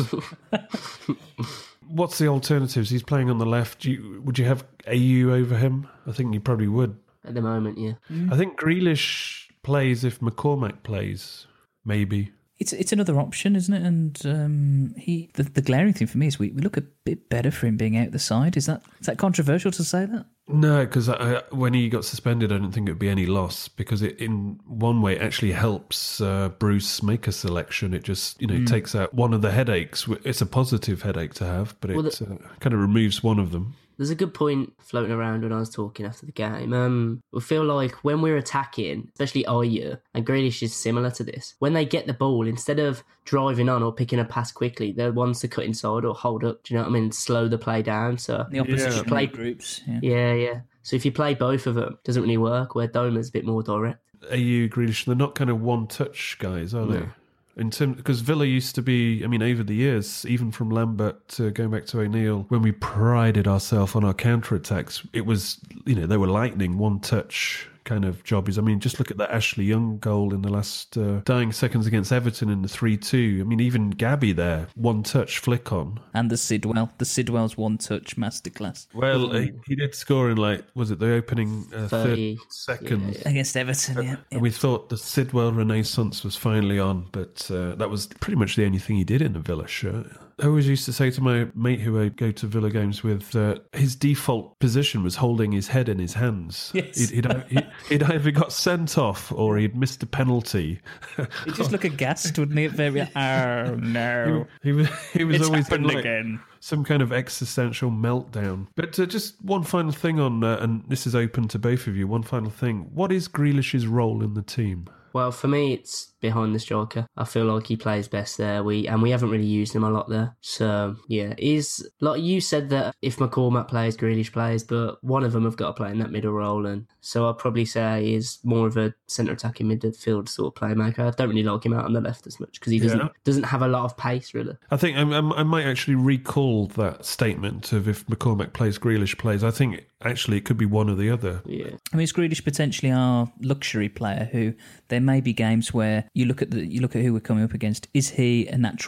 What's the alternatives? He's playing on the left. Do you, would you have A U over him? I think you probably would. At the moment, yeah. Mm. I think Grealish plays if McCormack plays, maybe. It's it's another option, isn't it? And um, he the, the glaring thing for me is we, we look a bit better for him being out the side. Is that is that controversial to say that? No, because when he got suspended, I don't think it would be any loss because it, in one way, it actually helps uh, Bruce make a selection. It just you know mm. takes out one of the headaches. It's a positive headache to have, but it well, the, uh, kind of removes one of them. There's a good point floating around when I was talking after the game. Um, we feel like when we're attacking, especially Ayew, and Grealish is similar to this, when they get the ball, instead of driving on or picking a pass quickly, they're ones to cut inside or hold up, do you know what I mean? Slow the play down. So the opposition yeah. play groups. Yeah. yeah, yeah. So if you play both of them, it doesn't really work, where Doma's a bit more direct. Ayew, Grealish, they're not kind of one-touch guys, are no. they? In terms, because Villa used to be, I mean, over the years, even from Lambert to going back to O'Neill, when we prided ourselves on our counter-attacks, it was, you know, they were lightning, one-touch kind of jobbies. I mean, just look at that Ashley Young goal in the last uh, dying seconds against Everton in the three two. I mean, even Gabby there, one-touch flick on. And the Sidwell. The Sidwell's one-touch masterclass. Well, he, he did score in, like, was it the opening uh, thirty seconds? Yeah. Against Everton, yeah. And yeah. we thought the Sidwell renaissance was finally on, but uh, that was pretty much the only thing he did in the Villa shirt. I always used to say to my mate who I go to Villa games with, uh, his default position was holding his head in his hands. Yes. He'd, he'd, he'd, he'd either got sent off or he'd missed a penalty. He'd just look aghast, wouldn't he? Very, oh no. He, he was, he was it's always happened in, like, again. Some kind of existential meltdown. But uh, just one final thing on, uh, and this is open to both of you, one final thing. What is Grealish's role in the team? Well, for me, it's behind the striker. I feel like he plays best there. We and we haven't really used him a lot there. So yeah, is like you said that if McCormack plays, Grealish plays, but one of them have got to play in that middle role. And so I'd probably say he is more of a centre attacking midfield sort of playmaker. I don't really like him out on the left as much because he doesn't yeah. doesn't have a lot of pace really. I think I, I might actually recall that statement of if McCormack plays, Grealish plays. I think actually it could be one or the other. Yeah, I mean, is Grealish potentially our luxury player who there may be games where you look at the you look at who we're coming up against. Is he a natural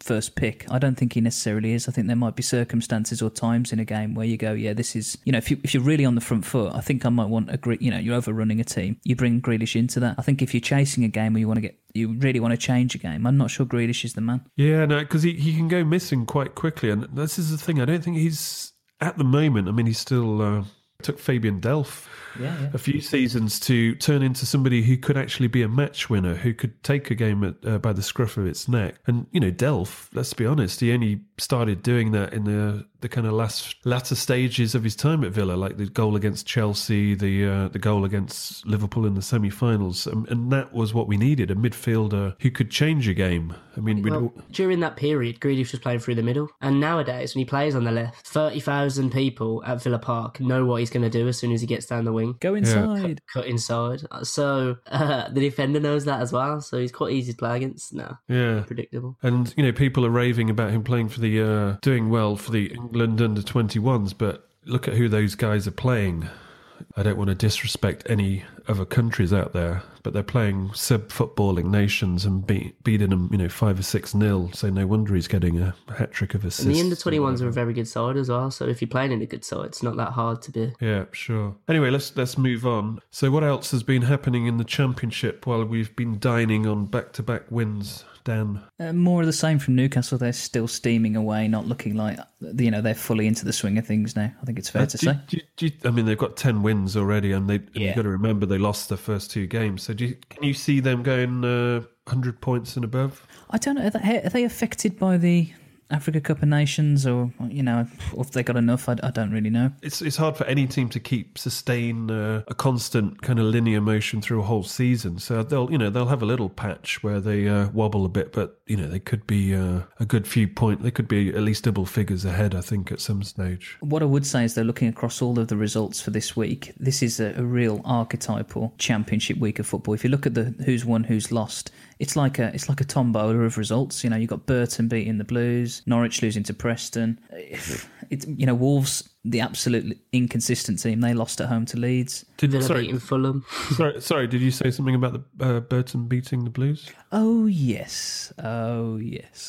first pick. I don't think he necessarily is. I think there might be circumstances or times in a game where you go, yeah, this is, you know, if, you, if you're really on the front foot, I think I might want a great, you know, you're overrunning a team. You bring Grealish into that. I think if you're chasing a game where you want to get, you really want to change a game, I'm not sure Grealish is the man. Yeah, no, because he, he can go missing quite quickly. And this is the thing. I don't think he's, at the moment, I mean, he's still uh, took Fabian Delph yeah, yeah. a few seasons to turn into somebody who could actually be a match winner, who could take a game at, uh, by the scruff of its neck. And, you know, Delph, let's be honest, he only started doing that in the the kind of last latter stages of his time at Villa, like the goal against Chelsea, the uh, the goal against Liverpool in the semi-finals. And, and that was what we needed, a midfielder who could change a game. I mean, well, during that period, Grealish was playing through the middle. And nowadays, when he plays on the left, thirty thousand people at Villa Park know what he's going to do as soon as he gets down the wing. Go inside. Cut, cut inside. So uh, the defender knows that as well. So he's quite easy to play against now. Yeah. Predictable. And, you know, people are raving about him playing for the, uh, doing well for the England under twenty-ones, but look at who those guys are playing. I don't want to disrespect any other countries out there, but they're playing sub-footballing nations and beat, beating them, you know, five or six nil. So no wonder he's getting a hat-trick of assists. And the under twenty-ones are a very good side as well. So if you're playing in a good side, it's not that hard to be. Yeah, sure. Anyway, let's let's move on. So what else has been happening in the Championship while we've been dining on back-to-back wins? Dan? Uh, more of the same from Newcastle. They're still steaming away, not looking like, you know, they're fully into the swing of things now. I think it's fair uh, to do, say. Do, do, I mean, they've got ten wins already, and, they, and yeah. you've got to remember they lost their first two games. So do you, can you see them going uh, one hundred points and above? I don't know. Are they, are they affected by the Africa Cup of Nations, or, you know, if they got enough? I, I don't really know. It's it's hard for any team to keep sustain uh, a constant kind of linear motion through a whole season. So they'll you know they'll have a little patch where they uh, wobble a bit, but you know they could be uh, a good few point. They could be at least double figures ahead, I think, at some stage. What I would say is, they're looking across all of the results for this week, this is a, a real archetypal Championship week of football. If you look at the who's won, who's lost, it's like a it's like a tombola of results. You know, you've got Burton beating the Blues, Norwich losing to Preston. It's, you know, Wolves, the absolute inconsistent team, they lost at home to Leeds. Did they sorry, beating Fulham? sorry, sorry, did you say something about the uh, Burton beating the Blues? Oh yes, oh yes.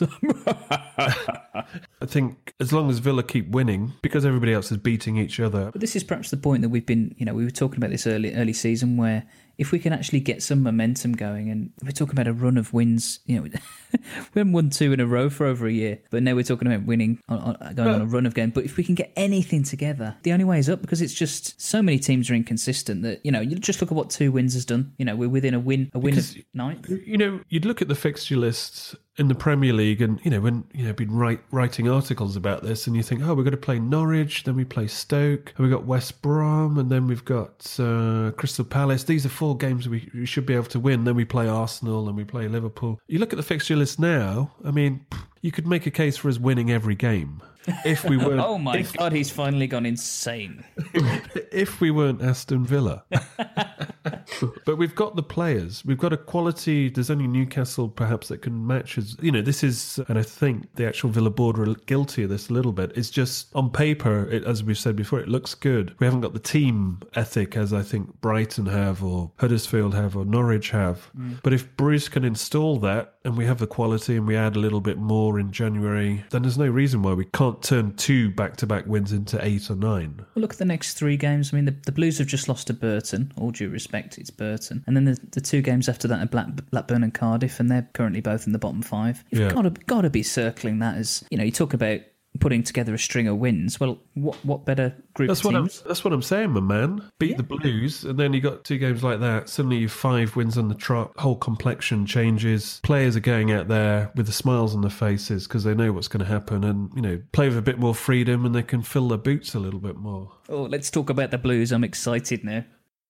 I think as long as Villa keep winning, because everybody else is beating each other. But this is perhaps the point that we've been, you know, we were talking about this early early season, where if we can actually get some momentum going, and we're talking about a run of wins, you know, we haven't won two in a row for over a year, but now we're talking about winning, on, on, going well, on a run of games. But if we can get anything together, the only way is up, because it's just so many teams are inconsistent that, you know, you just look at what two wins has done. You know, we're within a win, a win of ninth. You know, you'd look at the fixture lists in the Premier League, and you know, when you know, been write, writing articles about this, and you think, oh, we're going to play Norwich, then we play Stoke, and we've got West Brom, and then we've got uh, Crystal Palace. These are four games we, we should be able to win. Then we play Arsenal, and we play Liverpool. You look at the fixture list now, I mean, you could make a case for us winning every game. If we weren't, oh my if, God, he's finally gone insane. If we weren't Aston Villa. But we've got the players. We've got a quality. There's only Newcastle perhaps that can match us. You know, this is, and I think the actual Villa board are guilty of this a little bit. It's just on paper, it, as we've said before, it looks good. We haven't got the team ethic as I think Brighton have, or Huddersfield have, or Norwich have. Mm. But if Bruce can install that, and we have the quality, and we add a little bit more in January, then there's no reason why we can't turn two back-to-back wins into eight or nine. Well, look at the next three games. I mean, the, the Blues have just lost to Burton. All due respect, it's Burton. And then the, the two games after that are Black, Blackburn and Cardiff, and they're currently both in the bottom five. You've yeah. got to got to be circling that as, you know, you talk about putting together a string of wins. Well, what what better group that's of what teams? I'm, that's what I'm saying, my man. Beat yeah. the Blues, and then you got two games like that. Suddenly you've five wins on the trot. Whole complexion changes. Players are going out there with the smiles on their faces because they know what's going to happen, and you know, play with a bit more freedom, and they can fill their boots a little bit more. Oh, let's talk about the Blues. I'm excited now.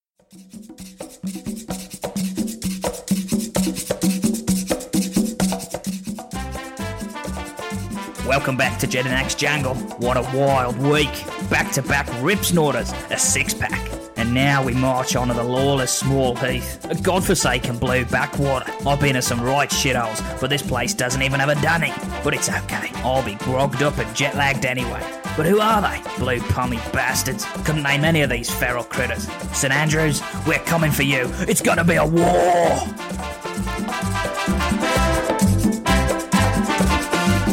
Welcome back to Jedinak's Jungle. What a wild week. Back-to-back rip snorters, a six-pack. And now we march onto the lawless Small Heath, a godforsaken blue backwater. I've been to some right shitholes, but this place doesn't even have a dunny. But it's okay, I'll be grogged up and jet-lagged anyway. But who are they? Blue pommy bastards. Couldn't name any of these feral critters. St Andrews, we're coming for you. It's gonna be a war!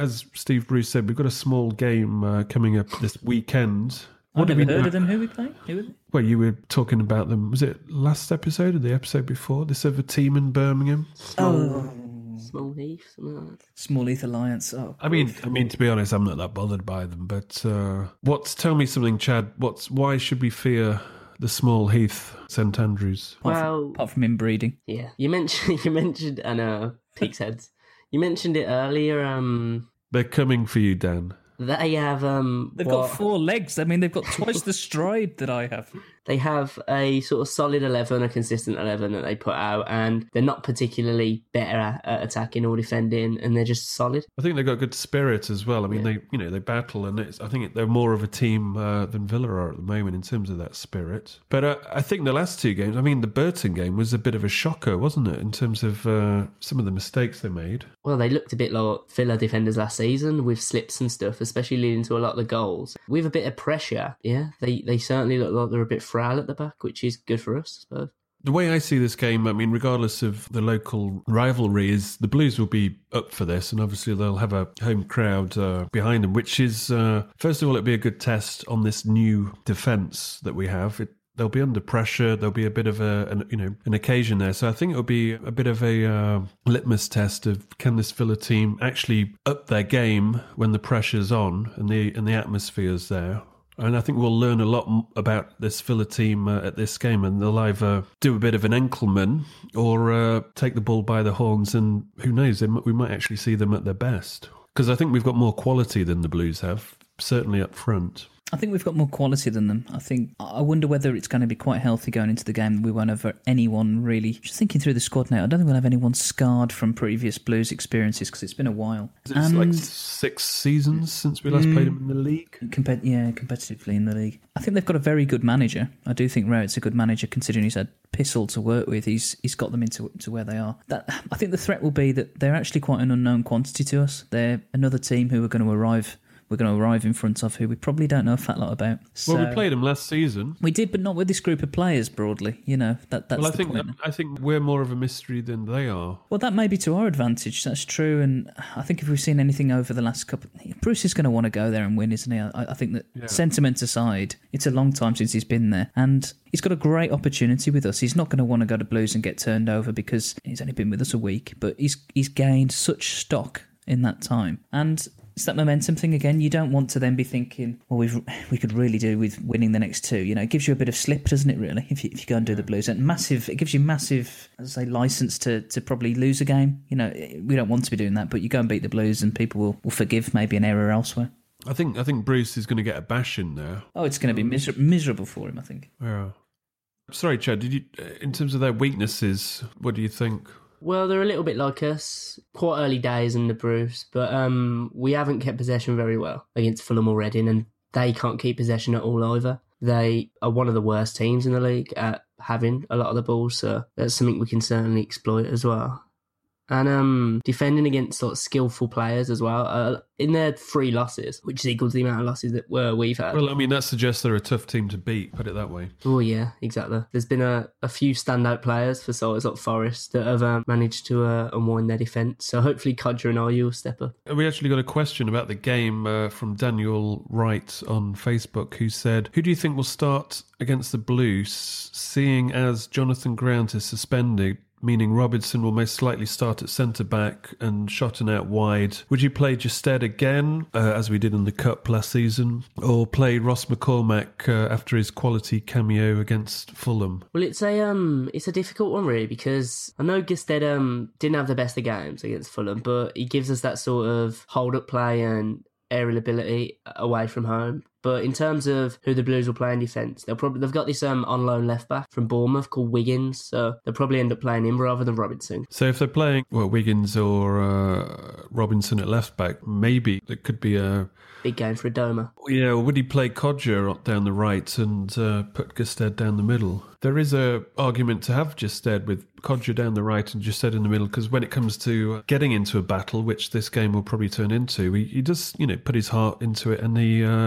as Steve Bruce said, we've got a small game uh, coming up this weekend. I've What never do we heard know? of them. Who we play? Who are they? Well, you were talking about them. Was it last episode or the episode before? This other team in Birmingham. Oh, Small Heath, something like that. Small Heath Alliance. Oh, I mean, I mean, to be honest, I'm not that bothered by them. But uh, what's? Tell me something, Chad. What's? Why should we fear the Small Heath St Andrews? apart Well, from, apart from inbreeding. Yeah, you mentioned you mentioned I know pig's heads. You mentioned it earlier. Um, They're coming for you, Dan. they have um, They've what- got four legs. I mean, they've got twice the stride that I have. They have a sort of solid eleven, a consistent eleven that they put out, and they're not particularly better at, at attacking or defending, and they're just solid. I think they've got good spirit as well. I mean, they you know they battle, and it's, I think they're more of a team uh, than Villa are at the moment in terms of that spirit. But uh, I think the last two games, I mean, the Burton game was a bit of a shocker, wasn't it, in terms of uh, some of the mistakes they made. Well, they looked a bit like Villa defenders last season with slips and stuff, especially leading to a lot of the goals. With a bit of pressure, yeah, they, they certainly look like they're a bit frail at the back, which is good for us, I suppose. The way I see this game, I mean, regardless of the local rivalry, is the Blues will be up for this, and obviously they'll have a home crowd uh, behind them, which is, uh, first of all, it'll be a good test on this new defence that we have. It, they'll be under pressure. There'll be a bit of a, an, you know, an occasion there. So I think it'll be a bit of a uh, litmus test of can this Villa team actually up their game when the pressure's on and the and the atmosphere's there. And I think we'll learn a lot m- about this Villa team uh, at this game, and they'll either do a bit of an Enkelman or uh, take the ball by the horns, and who knows, they m- we might actually see them at their best. Because I think we've got more quality than the Blues have, certainly up front. I think we've got more quality than them. I think I wonder whether it's going to be quite healthy going into the game. We won't have anyone really. Just thinking through the squad now, I don't think we'll have anyone scarred from previous Blues experiences because it's been a while. It's like six seasons since we last Mm. played them in the league. Compet- yeah, competitively in the league. I think they've got a very good manager. I do think Rowett's a good manager considering he's had Pissell to work with. He's he's got them into to where they are. That I think the threat will be that they're actually quite an unknown quantity to us. They're another team who are going to arrive. We're going to arrive in front of who we probably don't know a fat lot about. So, Well, we played them last season. we did, but not with this group of players broadly. You know that that's well, I the think point. I think we're more of a mystery than they are. Well, that may be to our advantage. That's true, and I think if we've seen anything over the last couple, Bruce is going to want to go there and win, isn't he? I, I think that Yeah. sentiment aside, it's a long time since he's been there, and he's got a great opportunity with us. He's not going to want to go to Blues and get turned over because he's only been with us a week, but he's he's gained such stock in that time, and it's that momentum thing again. You don't want to then be thinking, well, we've we could really do with winning the next two. You know, it gives you a bit of slip, doesn't it? Really, if you if you go and do the Blues, and massive, it gives you massive, as I say, license to to probably lose a game. You know, we don't want to be doing that, but you go and beat the Blues, and people will, will forgive maybe an error elsewhere. I think I think Bruce is going to get a bash in there. Oh, it's going to be miser- miserable for him, I think. Yeah. Sorry, Chad. Did you, in terms of their weaknesses, what do you think? Well, they're a little bit like us. Quite early days in the Bruce, but um, we haven't kept possession very well against Fulham or Reading, and they can't keep possession at all either. They are one of the worst teams in the league at having a lot of the ball, so that's something we can certainly exploit as well. And um, defending against sort of skillful players as well. Uh, in their three losses, which equals the amount of losses that were we've had. Well, I mean, that suggests they're a tough team to beat, put it that way. Oh, yeah, exactly. There's been a, a few standout players for sides like Forest that have um, managed to uh, unwind their defence. So hopefully Codger and Ayew will step up. We actually got a question about the game uh, from Daniel Wright on Facebook, who said, who do you think will start against the Blues, seeing as Jonathan Grant is suspended, meaning Robinson will most likely start at centre-back and Shotton out wide? Would you play Gestede again, uh, as we did in the Cup last season, or play Ross McCormack uh, after his quality cameo against Fulham? Well, it's a um, it's a difficult one really, because I know Gestede um, didn't have the best of games against Fulham, but he gives us that sort of hold-up play and aerial ability away from home. But in terms of who the Blues will play in defence, they'll probably they've got this um on loan left back from Bournemouth called Wiggins, so they'll probably end up playing him rather than Robinson. So if they're playing well Wiggins or uh, Robinson at left back, maybe it could be a big game for Adoma. Yeah, or would he play Codger down the right and uh, put Gestede down the middle? There is a argument to have Gestede with Codger down the right and Gestede in the middle, because when it comes to getting into a battle, which this game will probably turn into, he, he does, you know, put his heart into it, and he uh, obviously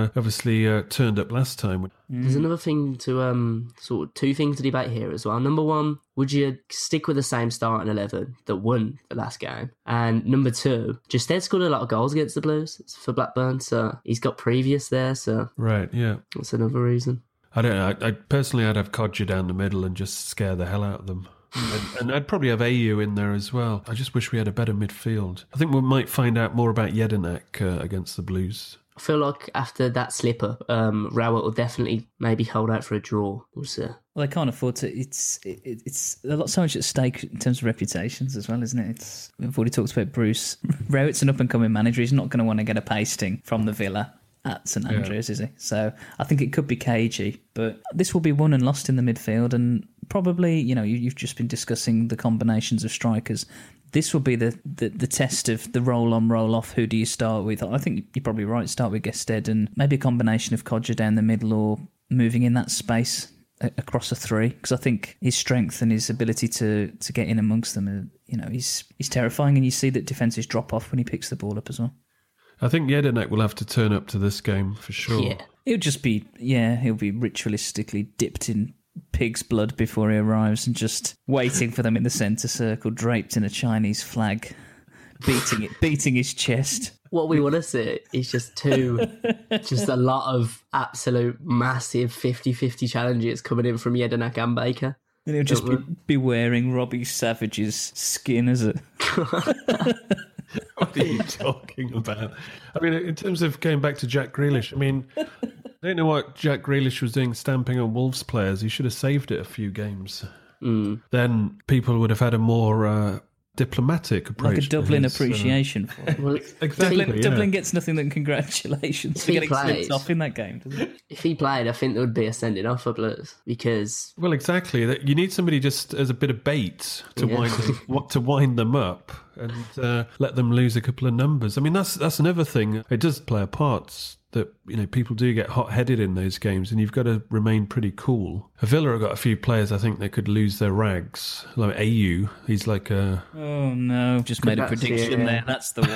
obviously uh, turned up last time. There's another thing to, um, sort of two things to debate here as well. Number one, would you stick with the same starting eleven that won the last game? And number two, Justed scored a lot of goals against the Blues for Blackburn, so he's got previous there, so... Right, yeah. That's another reason. I don't know. I, I personally, I'd have Codger down the middle and just scare the hell out of them. and, and I'd probably have A U in there as well. I just wish we had a better midfield. I think we might find out more about Jedinak uh, against the Blues. I feel like after that slipper, um, Rowett will definitely maybe hold out for a draw. We'll see. Well, they can't afford to. It's it, it's a lot so much at stake in terms of reputations as well, isn't it? It's, we've already talked about Bruce. Rowett's an up-and-coming manager. He's not going to want to get a pasting from the Villa at St Andrews, yeah. is he? So I think it could be cagey, but this will be won and lost in the midfield, and probably, you know, you, you've just been discussing the combinations of strikers. This will be the, the, the test of the roll-on, roll-off. Who do you start with? I think you're probably right. Start with Gested and maybe a combination of Codger down the middle or moving in that space across a three, because I think his strength and his ability to, to get in amongst them, are, you know, he's he's terrifying, and you see that defences drop off when he picks the ball up as well. I think Jedinak will have to turn up to this game for sure. Yeah, he'll just be yeah, he'll be ritualistically dipped in pig's blood before he arrives, and just waiting for them in the centre circle, draped in a Chinese flag, beating it, beating his chest. What we want to see is just two, just a lot of absolute massive fifty-fifty challenges coming in from Jedinak and Baker. And he'll just be, be wearing Robbie Savage's skin as a... What are you talking about? I mean, in terms of going back to Jack Grealish, I mean, I don't know what Jack Grealish was doing stamping on Wolves players. He should have saved it a few games. Mm. Then people would have had a more uh, diplomatic approach. Like a Dublin his, appreciation uh, for it. Well, exactly. Dublin, yeah. Dublin gets nothing than congratulations for getting plays, slipped off in that game, doesn't it? If he played, I think there would be a sending off for Blues, because... Well, exactly. You need somebody just as a bit of bait to Yeah. wind them, what to wind them up and uh, let them lose a couple of numbers. I mean, that's that's another thing. It does play a part that, you know, people do get hot-headed in those games, and you've got to remain pretty cool. Villa have got a few players I think they could lose their rags. Like A U, he's like a... Oh no, just made a That's prediction it, yeah. there. That's the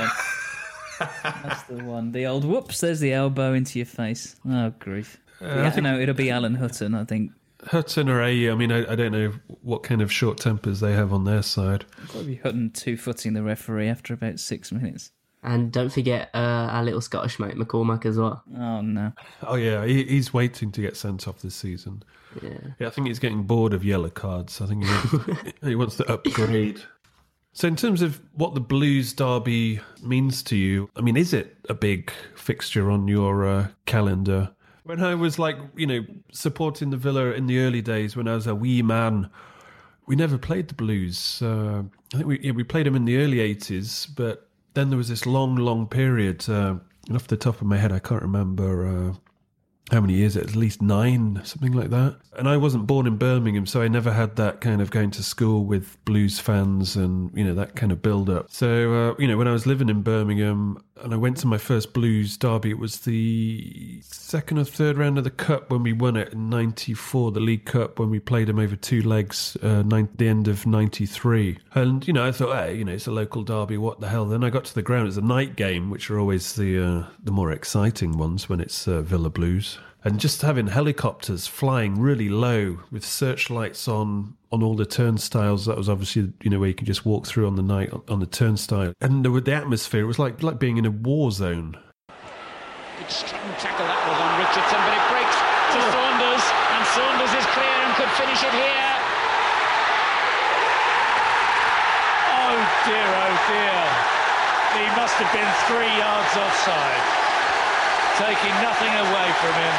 one. That's the one. The old whoops, there's the elbow into your face. Oh, grief. Uh, yeah, I think- no, it'll be Alan Hutton, I think. Hudson or A U, I mean, I, I don't know what kind of short tempers they have on their side. Probably Hutton two-footing the referee after about six minutes. And don't forget uh, our little Scottish mate, McCormack, as well. Oh, no. Oh, yeah, he, he's waiting to get sent off this season. Yeah. Yeah, I think he's getting bored of yellow cards. I think he wants, he wants to upgrade. So in terms of what the Blues derby means to you, I mean, is it a big fixture on your uh, calendar? When I was like, you know, supporting the Villa in the early days when I was a wee man, we never played the Blues. Uh, I think we yeah, we played them in the early eighties, but then there was this long, long period. Uh, and off the top of my head, I can't remember uh, how many years, at least nine, something like that. And I wasn't born in Birmingham, so I never had that kind of going to school with Blues fans and, you know, that kind of build-up. So, uh, you know, when I was living in Birmingham and I went to my first Blues derby, it was the second or third round of the Cup when we won it in ninety-four, the League Cup, when we played them over two legs, uh, nine, the end of ninety-three. And, you know, I thought, hey, you know, it's a local derby, what the hell? Then I got to the ground, it's a night game, which are always the, uh, the more exciting ones when it's uh, Villa Blues. And just having helicopters flying really low with searchlights on on all the turnstiles, that was obviously, you know, where you can just walk through on the night on, on the turnstile. And the, the atmosphere, it was like like being in a war zone. Good strong tackle that was on Richardson, but it breaks to Saunders, and Saunders is clear and could finish it here. Oh dear, oh dear. He must have been three yards offside, taking nothing away from him.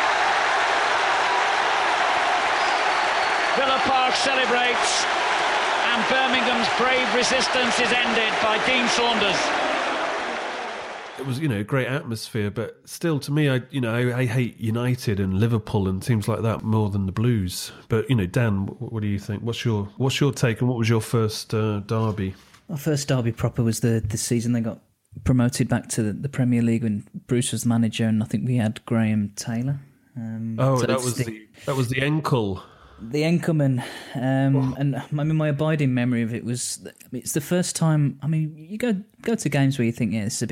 Villa Park celebrates, and Birmingham's brave resistance is ended by Dean Saunders. It was, you know, a great atmosphere, but still, to me, I, you know, I, I hate United and Liverpool and teams like that more than the Blues. But, you know, Dan, what, what do you think? What's your what's your take, and what was your first uh, derby? Our first derby proper was the, the season they got promoted back to the, the Premier League when Bruce was manager, and I think we had Graham Taylor. Um, oh, so that it's was the, the that was the Enkel. The Enkelman, um, and I mean, my abiding memory of it was, I mean, it's the first time. I mean, you go go to games where you think, yeah, this is a bit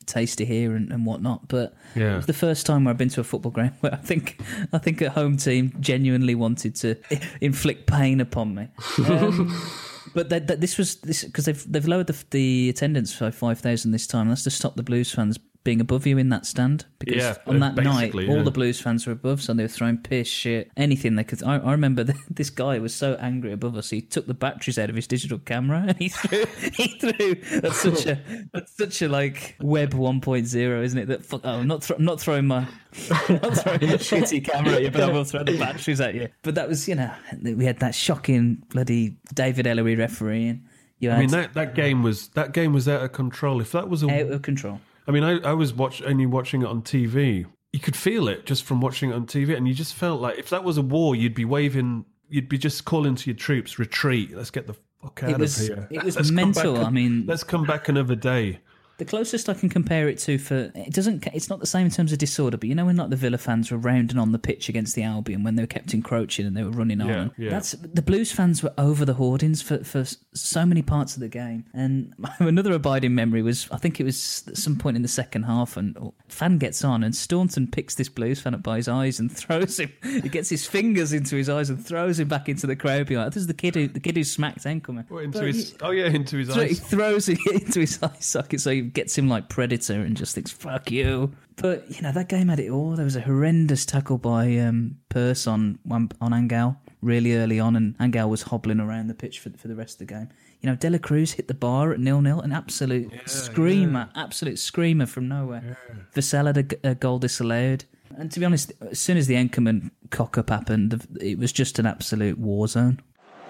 tasty here and, and whatnot. But Yeah. it was the first time where I've been to a football ground where I think I think a home team genuinely wanted to inflict pain upon me. Um, but that, that, this was this because they've they've lowered the, the attendance by five thousand this time. That's to stop the Blues fans being above you in that stand, because Yeah, on that night basically, all yeah. the Blues fans were above, so they were throwing piss, shit, anything they could. I, I remember the, this guy was so angry above us, he took the batteries out of his digital camera and he threw. he threw. That's such a that's such a like Web one point oh, isn't it? That fuck, oh, I'm not th- I'm not throwing my I'm not throwing my shitty camera at you, but I will throw the batteries at you. But that was, you know, we had that shocking bloody David Ellery refereeing. You I had mean, that, that game was that game was out of control. If that was a, out of control. I mean, I, I was watch, only watching it on T V. You could feel it just from watching it on T V, and you just felt like if that was a war, you'd be waving, you'd be just calling to your troops, retreat. Let's get the fuck out It was- of here. it was Let's come mental, back- I mean- let's come back another day. The closest I can compare it to for it doesn't it's not the same in terms of disorder, but you know when like the Villa fans were rounding on the pitch against the Albion when they were kept encroaching and they were running Yeah, on. yeah. That's the Blues fans were over the hoardings for, for so many parts of the game. And another abiding memory was I think it was at some point in the second half, and a fan gets on and Staunton picks this Blues fan up by his eyes and throws him. He gets his fingers into his eyes and throws him back into the crowd behind. This is the kid who the kid who smacked Enkelman. What, into But his, he- oh yeah, into his so he eyes. throws it into his eye socket, so he gets him like Predator and just thinks, fuck you. But, you know, that game had it all. There was a horrendous tackle by um, Pearce on, on Angel really early on, and Angel was hobbling around the pitch for, for the rest of the game. You know, Dela Cruz hit the bar at nil-nil, an absolute Yeah, screamer, absolute screamer from nowhere. Vassell had a, a goal disallowed. And to be honest, as soon as the Enkerman cock-up happened, it was just an absolute war zone.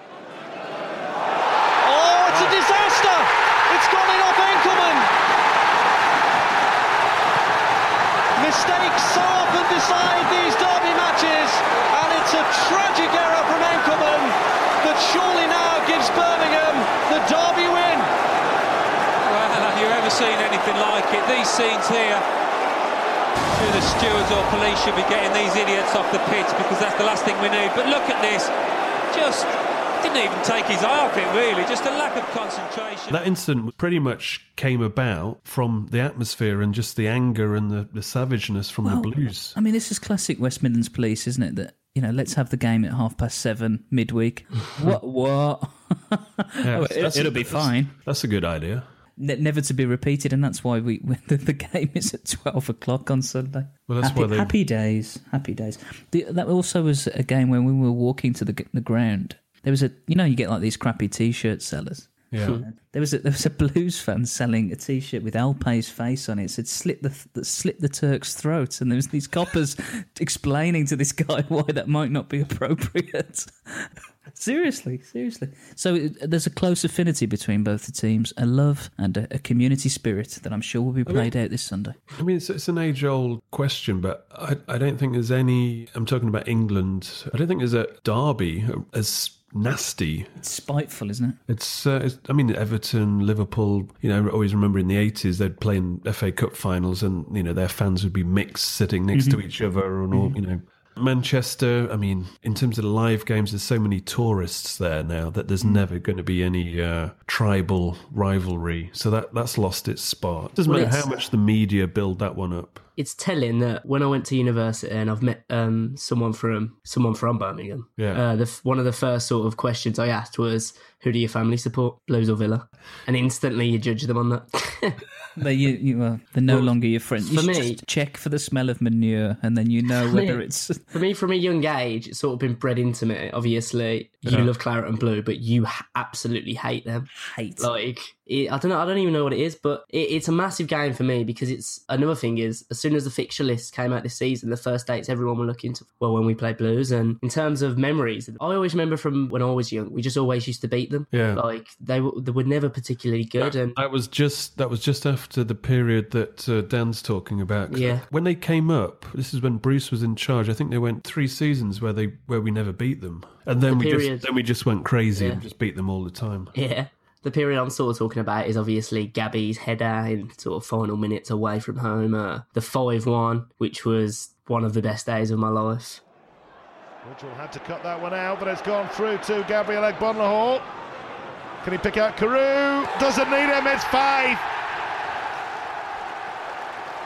Oh, it's a disaster! It's gone in off Enkelman! Mistakes so often decide these derby matches, and it's a tragic error from Enkelman that surely now gives Birmingham the derby win. Well, have you ever seen anything like it? These scenes here, through the stewards or police should be getting these idiots off the pitch, because that's the last thing we need. But look at this, just didn't even take his eye off it, really, just a lack of concentration. That incident pretty much came about from the atmosphere and just the anger and the, the savageness from Well, the Blues. I mean, this is classic West Midlands police, isn't it? That, you know, let's have the game at half past seven midweek. What? What? Yeah, Oh, it, that's- it'll be that's- fine. That's a good idea. Ne- never to be repeated, and that's why we the, the game is at twelve o'clock on Sunday. Well, that's happy, why they- happy days, happy days. The, that also was a game when we were walking to the the ground. There was a, you know, you get like these crappy T-shirt sellers. Yeah. There was a, there was a Blues fan selling a T-shirt with Alpay's face on it. It said "Slit the th- slit the Turk's throat," and there was these coppers explaining to this guy why that might not be appropriate. Seriously, seriously. So it, there's a close affinity between both the teams, a love and a, a community spirit that I'm sure will be played out this Sunday. I mean, it's, it's an age-old question, but I, I don't think there's any... I'm talking about England. I don't think there's a derby as nasty. It's spiteful, isn't it? It's, uh, it's, I mean, Everton, Liverpool, you know, I always remember in the eighties they'd play in F A Cup finals and, you know, their fans would be mixed sitting next Mhm. to each other and all, you know. Manchester, I mean, in terms of the live games, there's so many tourists there now that there's never going to be any uh, tribal rivalry. So that that's lost its spark. Doesn't Well, matter it's- how much the media build that one up. It's telling that when I went to university and I've met um, someone from someone from Birmingham, Yeah. uh, the, one of the first sort of questions I asked was, "Who do your family support, Blues or Villa?" And instantly you judge them on that. They, you, you, uh, they're no Well, longer your friends. You for should me- just check for the smell of manure, and then you know For me- whether it's. For me, from a young age, it's sort of been bred into me. Obviously, you Yeah. love claret and blue, but you h- absolutely hate them. Hate. Like, it, I don't know. I don't even know what it is, but it, it's a massive game for me because it's another thing is as soon as the fixture list came out this season, the first dates everyone were looking to. Well, when we played Blues, and in terms of memories, I always remember from when I was young, we just always used to beat them. Yeah. Like they were, they were never particularly good, and That was just that was just after the period that uh, Dan's talking about. 'Cause Yeah. When they came up, this is when Bruce was in charge. I think they went three seasons where they where we never beat them, and then The we period- just then we just went crazy Yeah. and just beat them all the time. yeah. The period I'm sort of talking about is obviously Gabby's header in sort of final minutes away from home. Uh, the five one, which was one of the best days of my life. Woodrow had to cut that one out, but it's gone through to Gabriel Egbonlahall. Can he pick out Carew? Doesn't need him, it's five.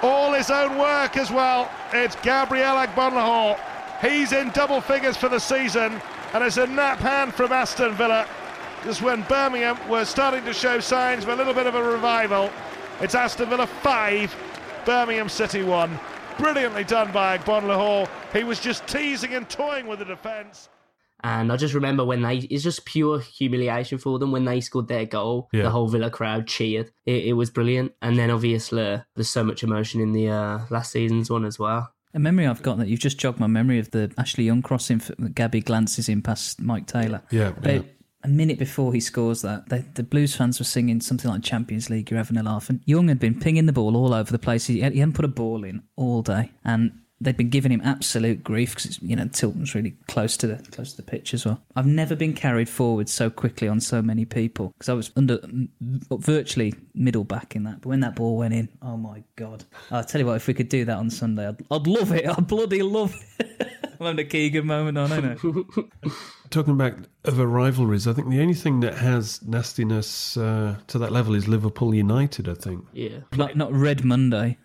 all his own work as well. It's Gabriel Agbonlahor. He's in double figures for the season, and it's a nap hand from Aston Villa. Just when Birmingham were starting to show signs of a little bit of a revival. It's Aston Villa five, Birmingham City one. Brilliantly done by Agbonlahor. He was just teasing and toying with the defence. And I just remember when they, it's just pure humiliation for them. When they scored their goal, Yeah. the whole Villa crowd cheered. It, it was brilliant. And then obviously there's so much emotion in the uh, last season's one as well. A memory I've got that you've just jogged my memory of the Ashley Young crossing that Gabby glances in past Mike Taylor. Yeah, About yeah. a minute before he scores that, they, the Blues fans were singing something like Champions League, you're having a laugh. And Young had been pinging the ball all over the place. He, he hadn't put a ball in all day. And they'd been giving him absolute grief because, you know, Tilton's really close to the close to the pitch as well. I've never been carried forward so quickly on so many people because I was under virtually middle back in that. But when that ball went in, oh my God! I'll tell you what, if we could do that on Sunday, I'd, I'd love it. I'd bloody love it. I'm having a Keegan moment on, ain't I? Talking back over rivalries, I think the only thing that has nastiness uh, to that level is Liverpool United, I think. Yeah. Not, not Red Monday.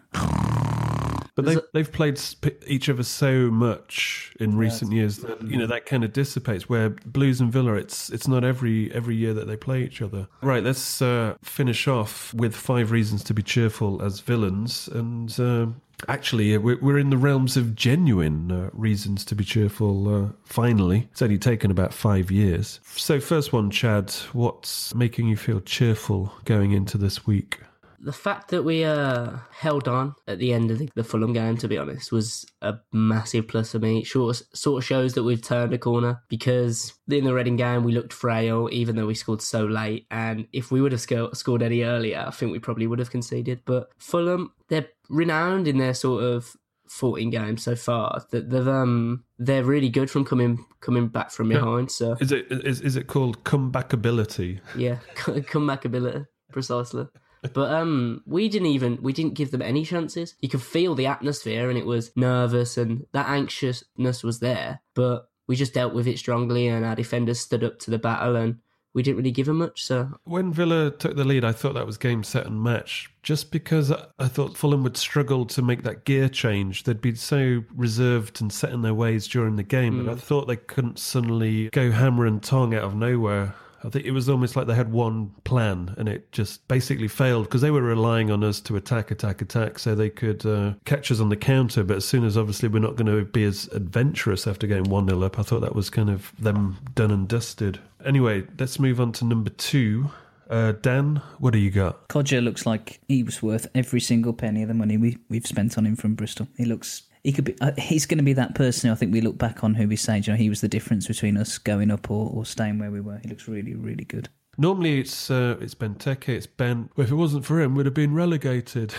But they've, they've played sp- each other so much in recent years that, you know, that kind of dissipates. Where Blues and Villa, it's it's not every every year that they play each other. Right, let's uh, finish off with five reasons to be cheerful as villains. And uh, actually, we're, we're in the realms of genuine uh, reasons to be cheerful, uh, finally. It's only taken about five years. So first one, Chad, what's making you feel cheerful going into this week? The fact that we uh, held on at the end of the, the Fulham game, to be honest, was a massive plus for me. It sort of, sort of shows that we've turned a corner because in the Reading game we looked frail, even though we scored so late. And if we would have sco- scored any earlier, I think we probably would have conceded. But Fulham, they're renowned in their sort of fourteen games so far. That they've um they're really good from coming coming back from behind. So is it is is it called comebackability? Yeah, comeback ability, precisely. But um, we didn't even we didn't give them any chances. You could feel the atmosphere, and it was nervous, and that anxiousness was there. But we just dealt with it strongly, and our defenders stood up to the battle, and we didn't really give them much. So when Villa took the lead, I thought that was game, set, and match. Just because I thought Fulham would struggle to make that gear change. They'd been so reserved and set in their ways during the game, Mm. and I thought they couldn't suddenly go hammer and tong out of nowhere. I think it was almost like they had one plan and it just basically failed because they were relying on us to attack, attack, attack so they could uh, catch us on the counter. But as soon as obviously we're not going to be as adventurous after going one nil up, I thought that was kind of them done and dusted. Anyway, let's move on to number two. Uh, Dan, what do you got? Kodja looks like he was worth every single penny of the money we, we've spent on him from Bristol. He looks... He could be. Uh, he's going to be that person who I think we look back on who we say, you know, he was the difference between us going up or, or staying where we were. He looks really, really good. Normally it's uh, it's Benteke, it's Ben. Well, if it wasn't for him, we'd have been relegated.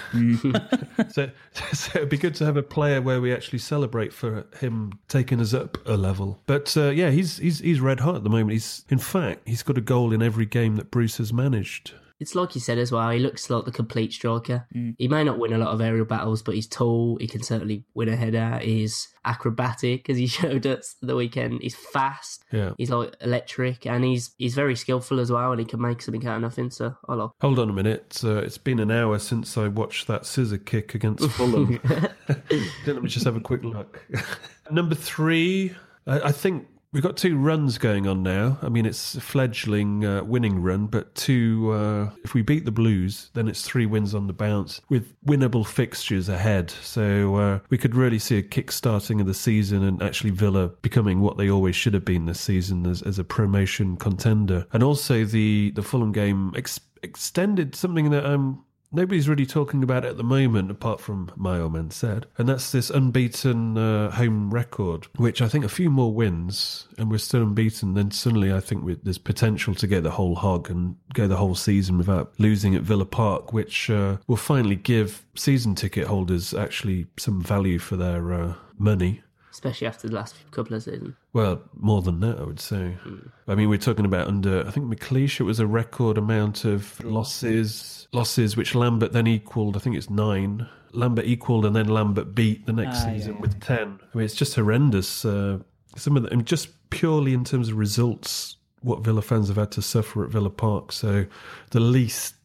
Mm. so, so it'd be good to have a player where we actually celebrate for him taking us up a level. But uh, yeah, he's he's he's red hot at the moment. He's in fact he's got a goal in every game that Bruce has managed. It's like you said as well, he looks like the complete striker. Mm. He may not win a lot of aerial battles, but he's tall, he can certainly win a header. He's acrobatic, as he showed us the weekend. He's fast, yeah. He's like electric, and he's he's very skillful as well, and he can make something out of nothing, so I like. Hold on a minute, uh, it's been an hour since I watched that scissor kick against Fulham. Let me just have a quick look. Number three, I, I think... We've got two runs going on now. I mean, it's a fledgling uh, winning run, but two, uh, if we beat the Blues, then it's three wins on the bounce with winnable fixtures ahead. So uh, we could really see a kick-starting of the season and actually Villa becoming what they always should have been this season as, as a promotion contender. And also the, the Fulham game ex- extended something that I'm... nobody's really talking about it at the moment, apart from my old man said. And that's this unbeaten uh, home record, which I think a few more wins and we're still unbeaten, then suddenly I think we, there's potential to get the whole hog and go the whole season without losing at Villa Park, which uh, will finally give season ticket holders actually some value for their uh, money. Especially after the last couple of seasons. Well, more than that, I would say. Mm. I mean, we're talking about under, I think McLeish, it was a record amount of losses, losses which Lambert then equalled, I think it's nine. Lambert equalled and then Lambert beat the next ah, season yeah, yeah. with ten. I mean, it's just horrendous. Uh, some of the, I mean, just purely in terms of results, what Villa fans have had to suffer at Villa Park. So the least that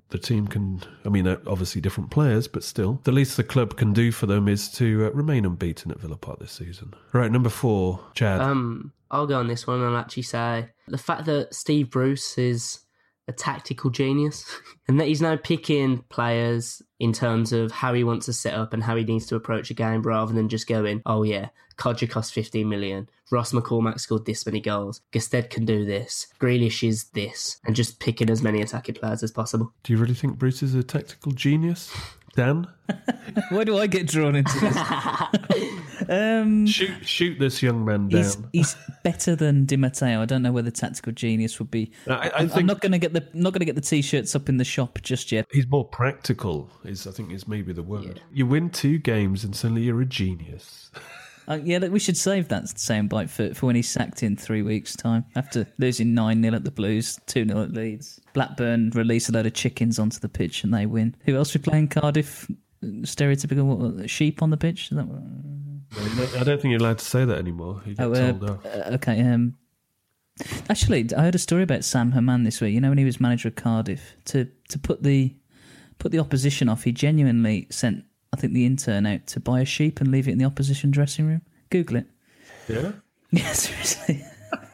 the team can, I mean, obviously different players, but still, the least the club can do for them is to uh, remain unbeaten at Villa Park this season. Right, number four, Chad. Um, I'll go on this one and I'll actually say the fact that Steve Bruce is a tactical genius and that he's now picking players in terms of how he wants to set up and how he needs to approach a game rather than just going, oh yeah, Codger cost fifteen million, Ross McCormack scored this many goals, Gusted can do this, Grealish is this, and just picking as many attacking players as possible. Do you really think Bruce is a tactical genius? Dan? Why do I get drawn into this? um, shoot, shoot this young man down. He's, he's better than Di Matteo. I don't know whether tactical genius would be. I, I I'm, think I'm not going to get the not going to get the t-shirts up in the shop just yet. He's more practical. Is I think is maybe the word. Yeah. You win two games and suddenly you're a genius. Uh, yeah, we should save that soundbite for, for when he's sacked in three weeks' time. After losing nine nil at the Blues, two nil at Leeds. Blackburn release a load of chickens onto the pitch and they win. Who else we play in Cardiff? Stereotypical what, sheep on the pitch? Is that what... I don't think you're allowed to say that anymore. You get oh, uh, told off. Uh, okay. Um, actually, I heard a story about Sam Herman this week. You know, when he was manager of Cardiff, to, to put the put the opposition off, he genuinely sent, I think, the intern out to buy a sheep and leave it in the opposition dressing room. Google it. Yeah? Yeah, seriously.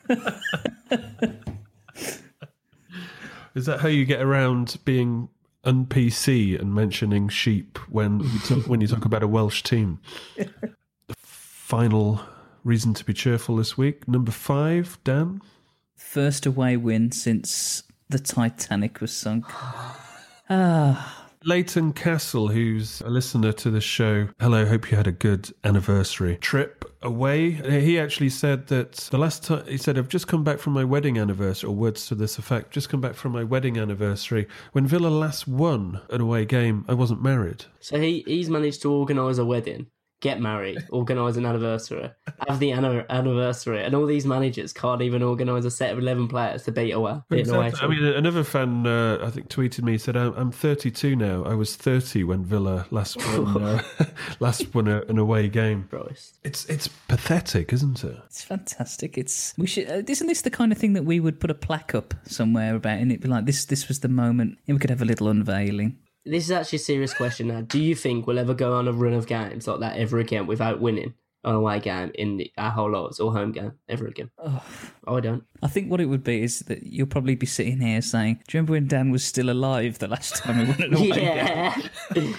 Is that how you get around being un-P C and mentioning sheep when you talk, when you talk about a Welsh team? The final reason to be cheerful this week. Number five, Dan? First away win since the Titanic was sunk. Ah... Leighton Castle, who's a listener to the show, hello, hope you had a good anniversary trip away. He actually said that the last time, he said, I've just come back from my wedding anniversary, or words to this effect, just come back from my wedding anniversary. When Villa last won an away game, I wasn't married. So he, he's managed to organise a wedding, get married, organise an anniversary, have the anna- anniversary, and all these managers can't even organise a set of eleven players to beat away. Exactly. away I mean, another fan, uh, I think, tweeted me, said, I'm thirty-two now. I was thirty when Villa last won, uh, last won a, an away game. Christ. It's it's pathetic, isn't it? It's fantastic. It's we should. Uh, isn't this the kind of thing that we would put a plaque up somewhere about, and it'd be like, this This was the moment, and we could have a little unveiling. This is actually a serious question now. Do you think we'll ever go on a run of games like that ever again without winning an away game in the, our whole lives or home game ever again? Oh. I don't. I think what it would be is that you'll probably be sitting here saying, do you remember when Dan was still alive the last time we won an away yeah. game?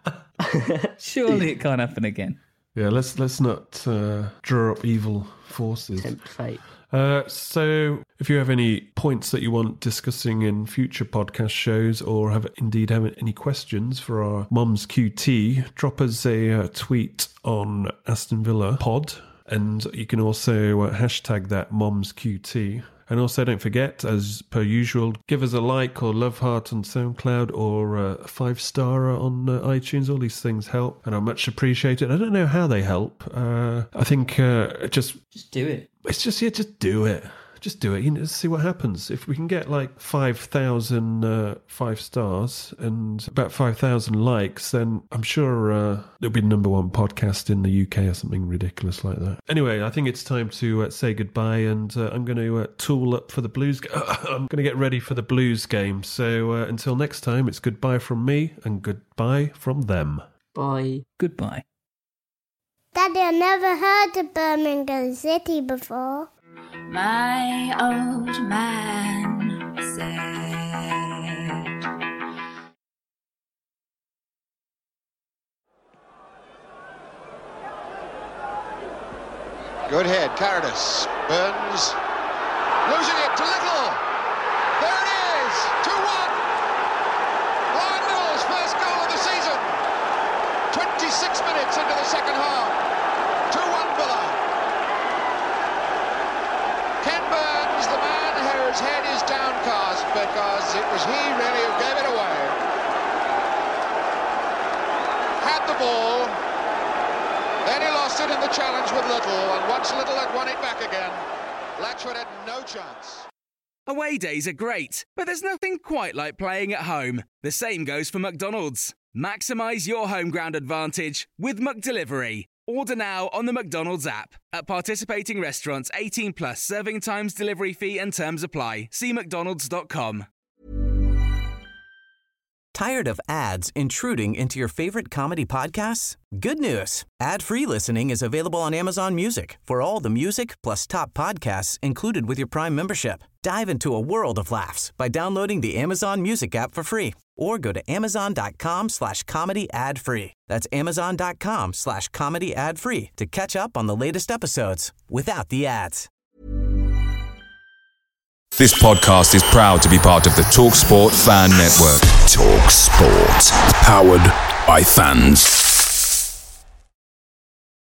Surely it can't happen again. Yeah, let's let's not uh, draw up evil forces. Tempt fate. Uh, so if you have any points that you want discussing in future podcast shows or have indeed have any questions for our Moms Q T, drop us a uh, tweet on Aston Villa Pod, and you can also uh, hashtag that Moms Q T. And also don't forget, as per usual, give us a like or love heart on SoundCloud or a five-star on uh, iTunes. All these things help and are much appreciated. I don't know how they help. Uh, I think uh, just... Just do it. It's just, yeah, just do it. Just do it. You know, see what happens. If we can get like five thousand uh, five stars and about five thousand likes, then I'm sure uh, it'll be the number one podcast in the U K or something ridiculous like that. Anyway, I think it's time to uh, say goodbye, and uh, I'm going to uh, tool up for the Blues game. I'm going to get ready for the Blues game. So uh, until next time, it's goodbye from me and goodbye from them. Bye. Goodbye. Daddy, I never heard of Birmingham City before. My old man said. Good head, Caritas. Burns. Losing it to Little. There it is. two one. Ryan Newell's first goal of the season. twenty-six minutes into the second half. two one Villa. Ken Burns, the man whose head is downcast because it was he really who gave it away. Had the ball, then he lost it in the challenge with Little, and once Little had won it back again, Latchford had no chance. Away days are great, but there's nothing quite like playing at home. The same goes for McDonald's. Maximise your home ground advantage with McDelivery. Order now on the McDonald's app. At participating restaurants, eighteen plus, serving times, delivery fee and terms apply. See mcdonalds dot com. Tired of ads intruding into your favorite comedy podcasts? Good news. Ad-free listening is available on Amazon Music for all the music plus top podcasts included with your Prime membership. Dive into a world of laughs by downloading the Amazon Music app for free or go to amazon.com slash comedy ad free. That's amazon.com slash comedy ad free to catch up on the latest episodes without the ads. This podcast is proud to be part of the TalkSport Fan Network. TalkSport. Powered by fans.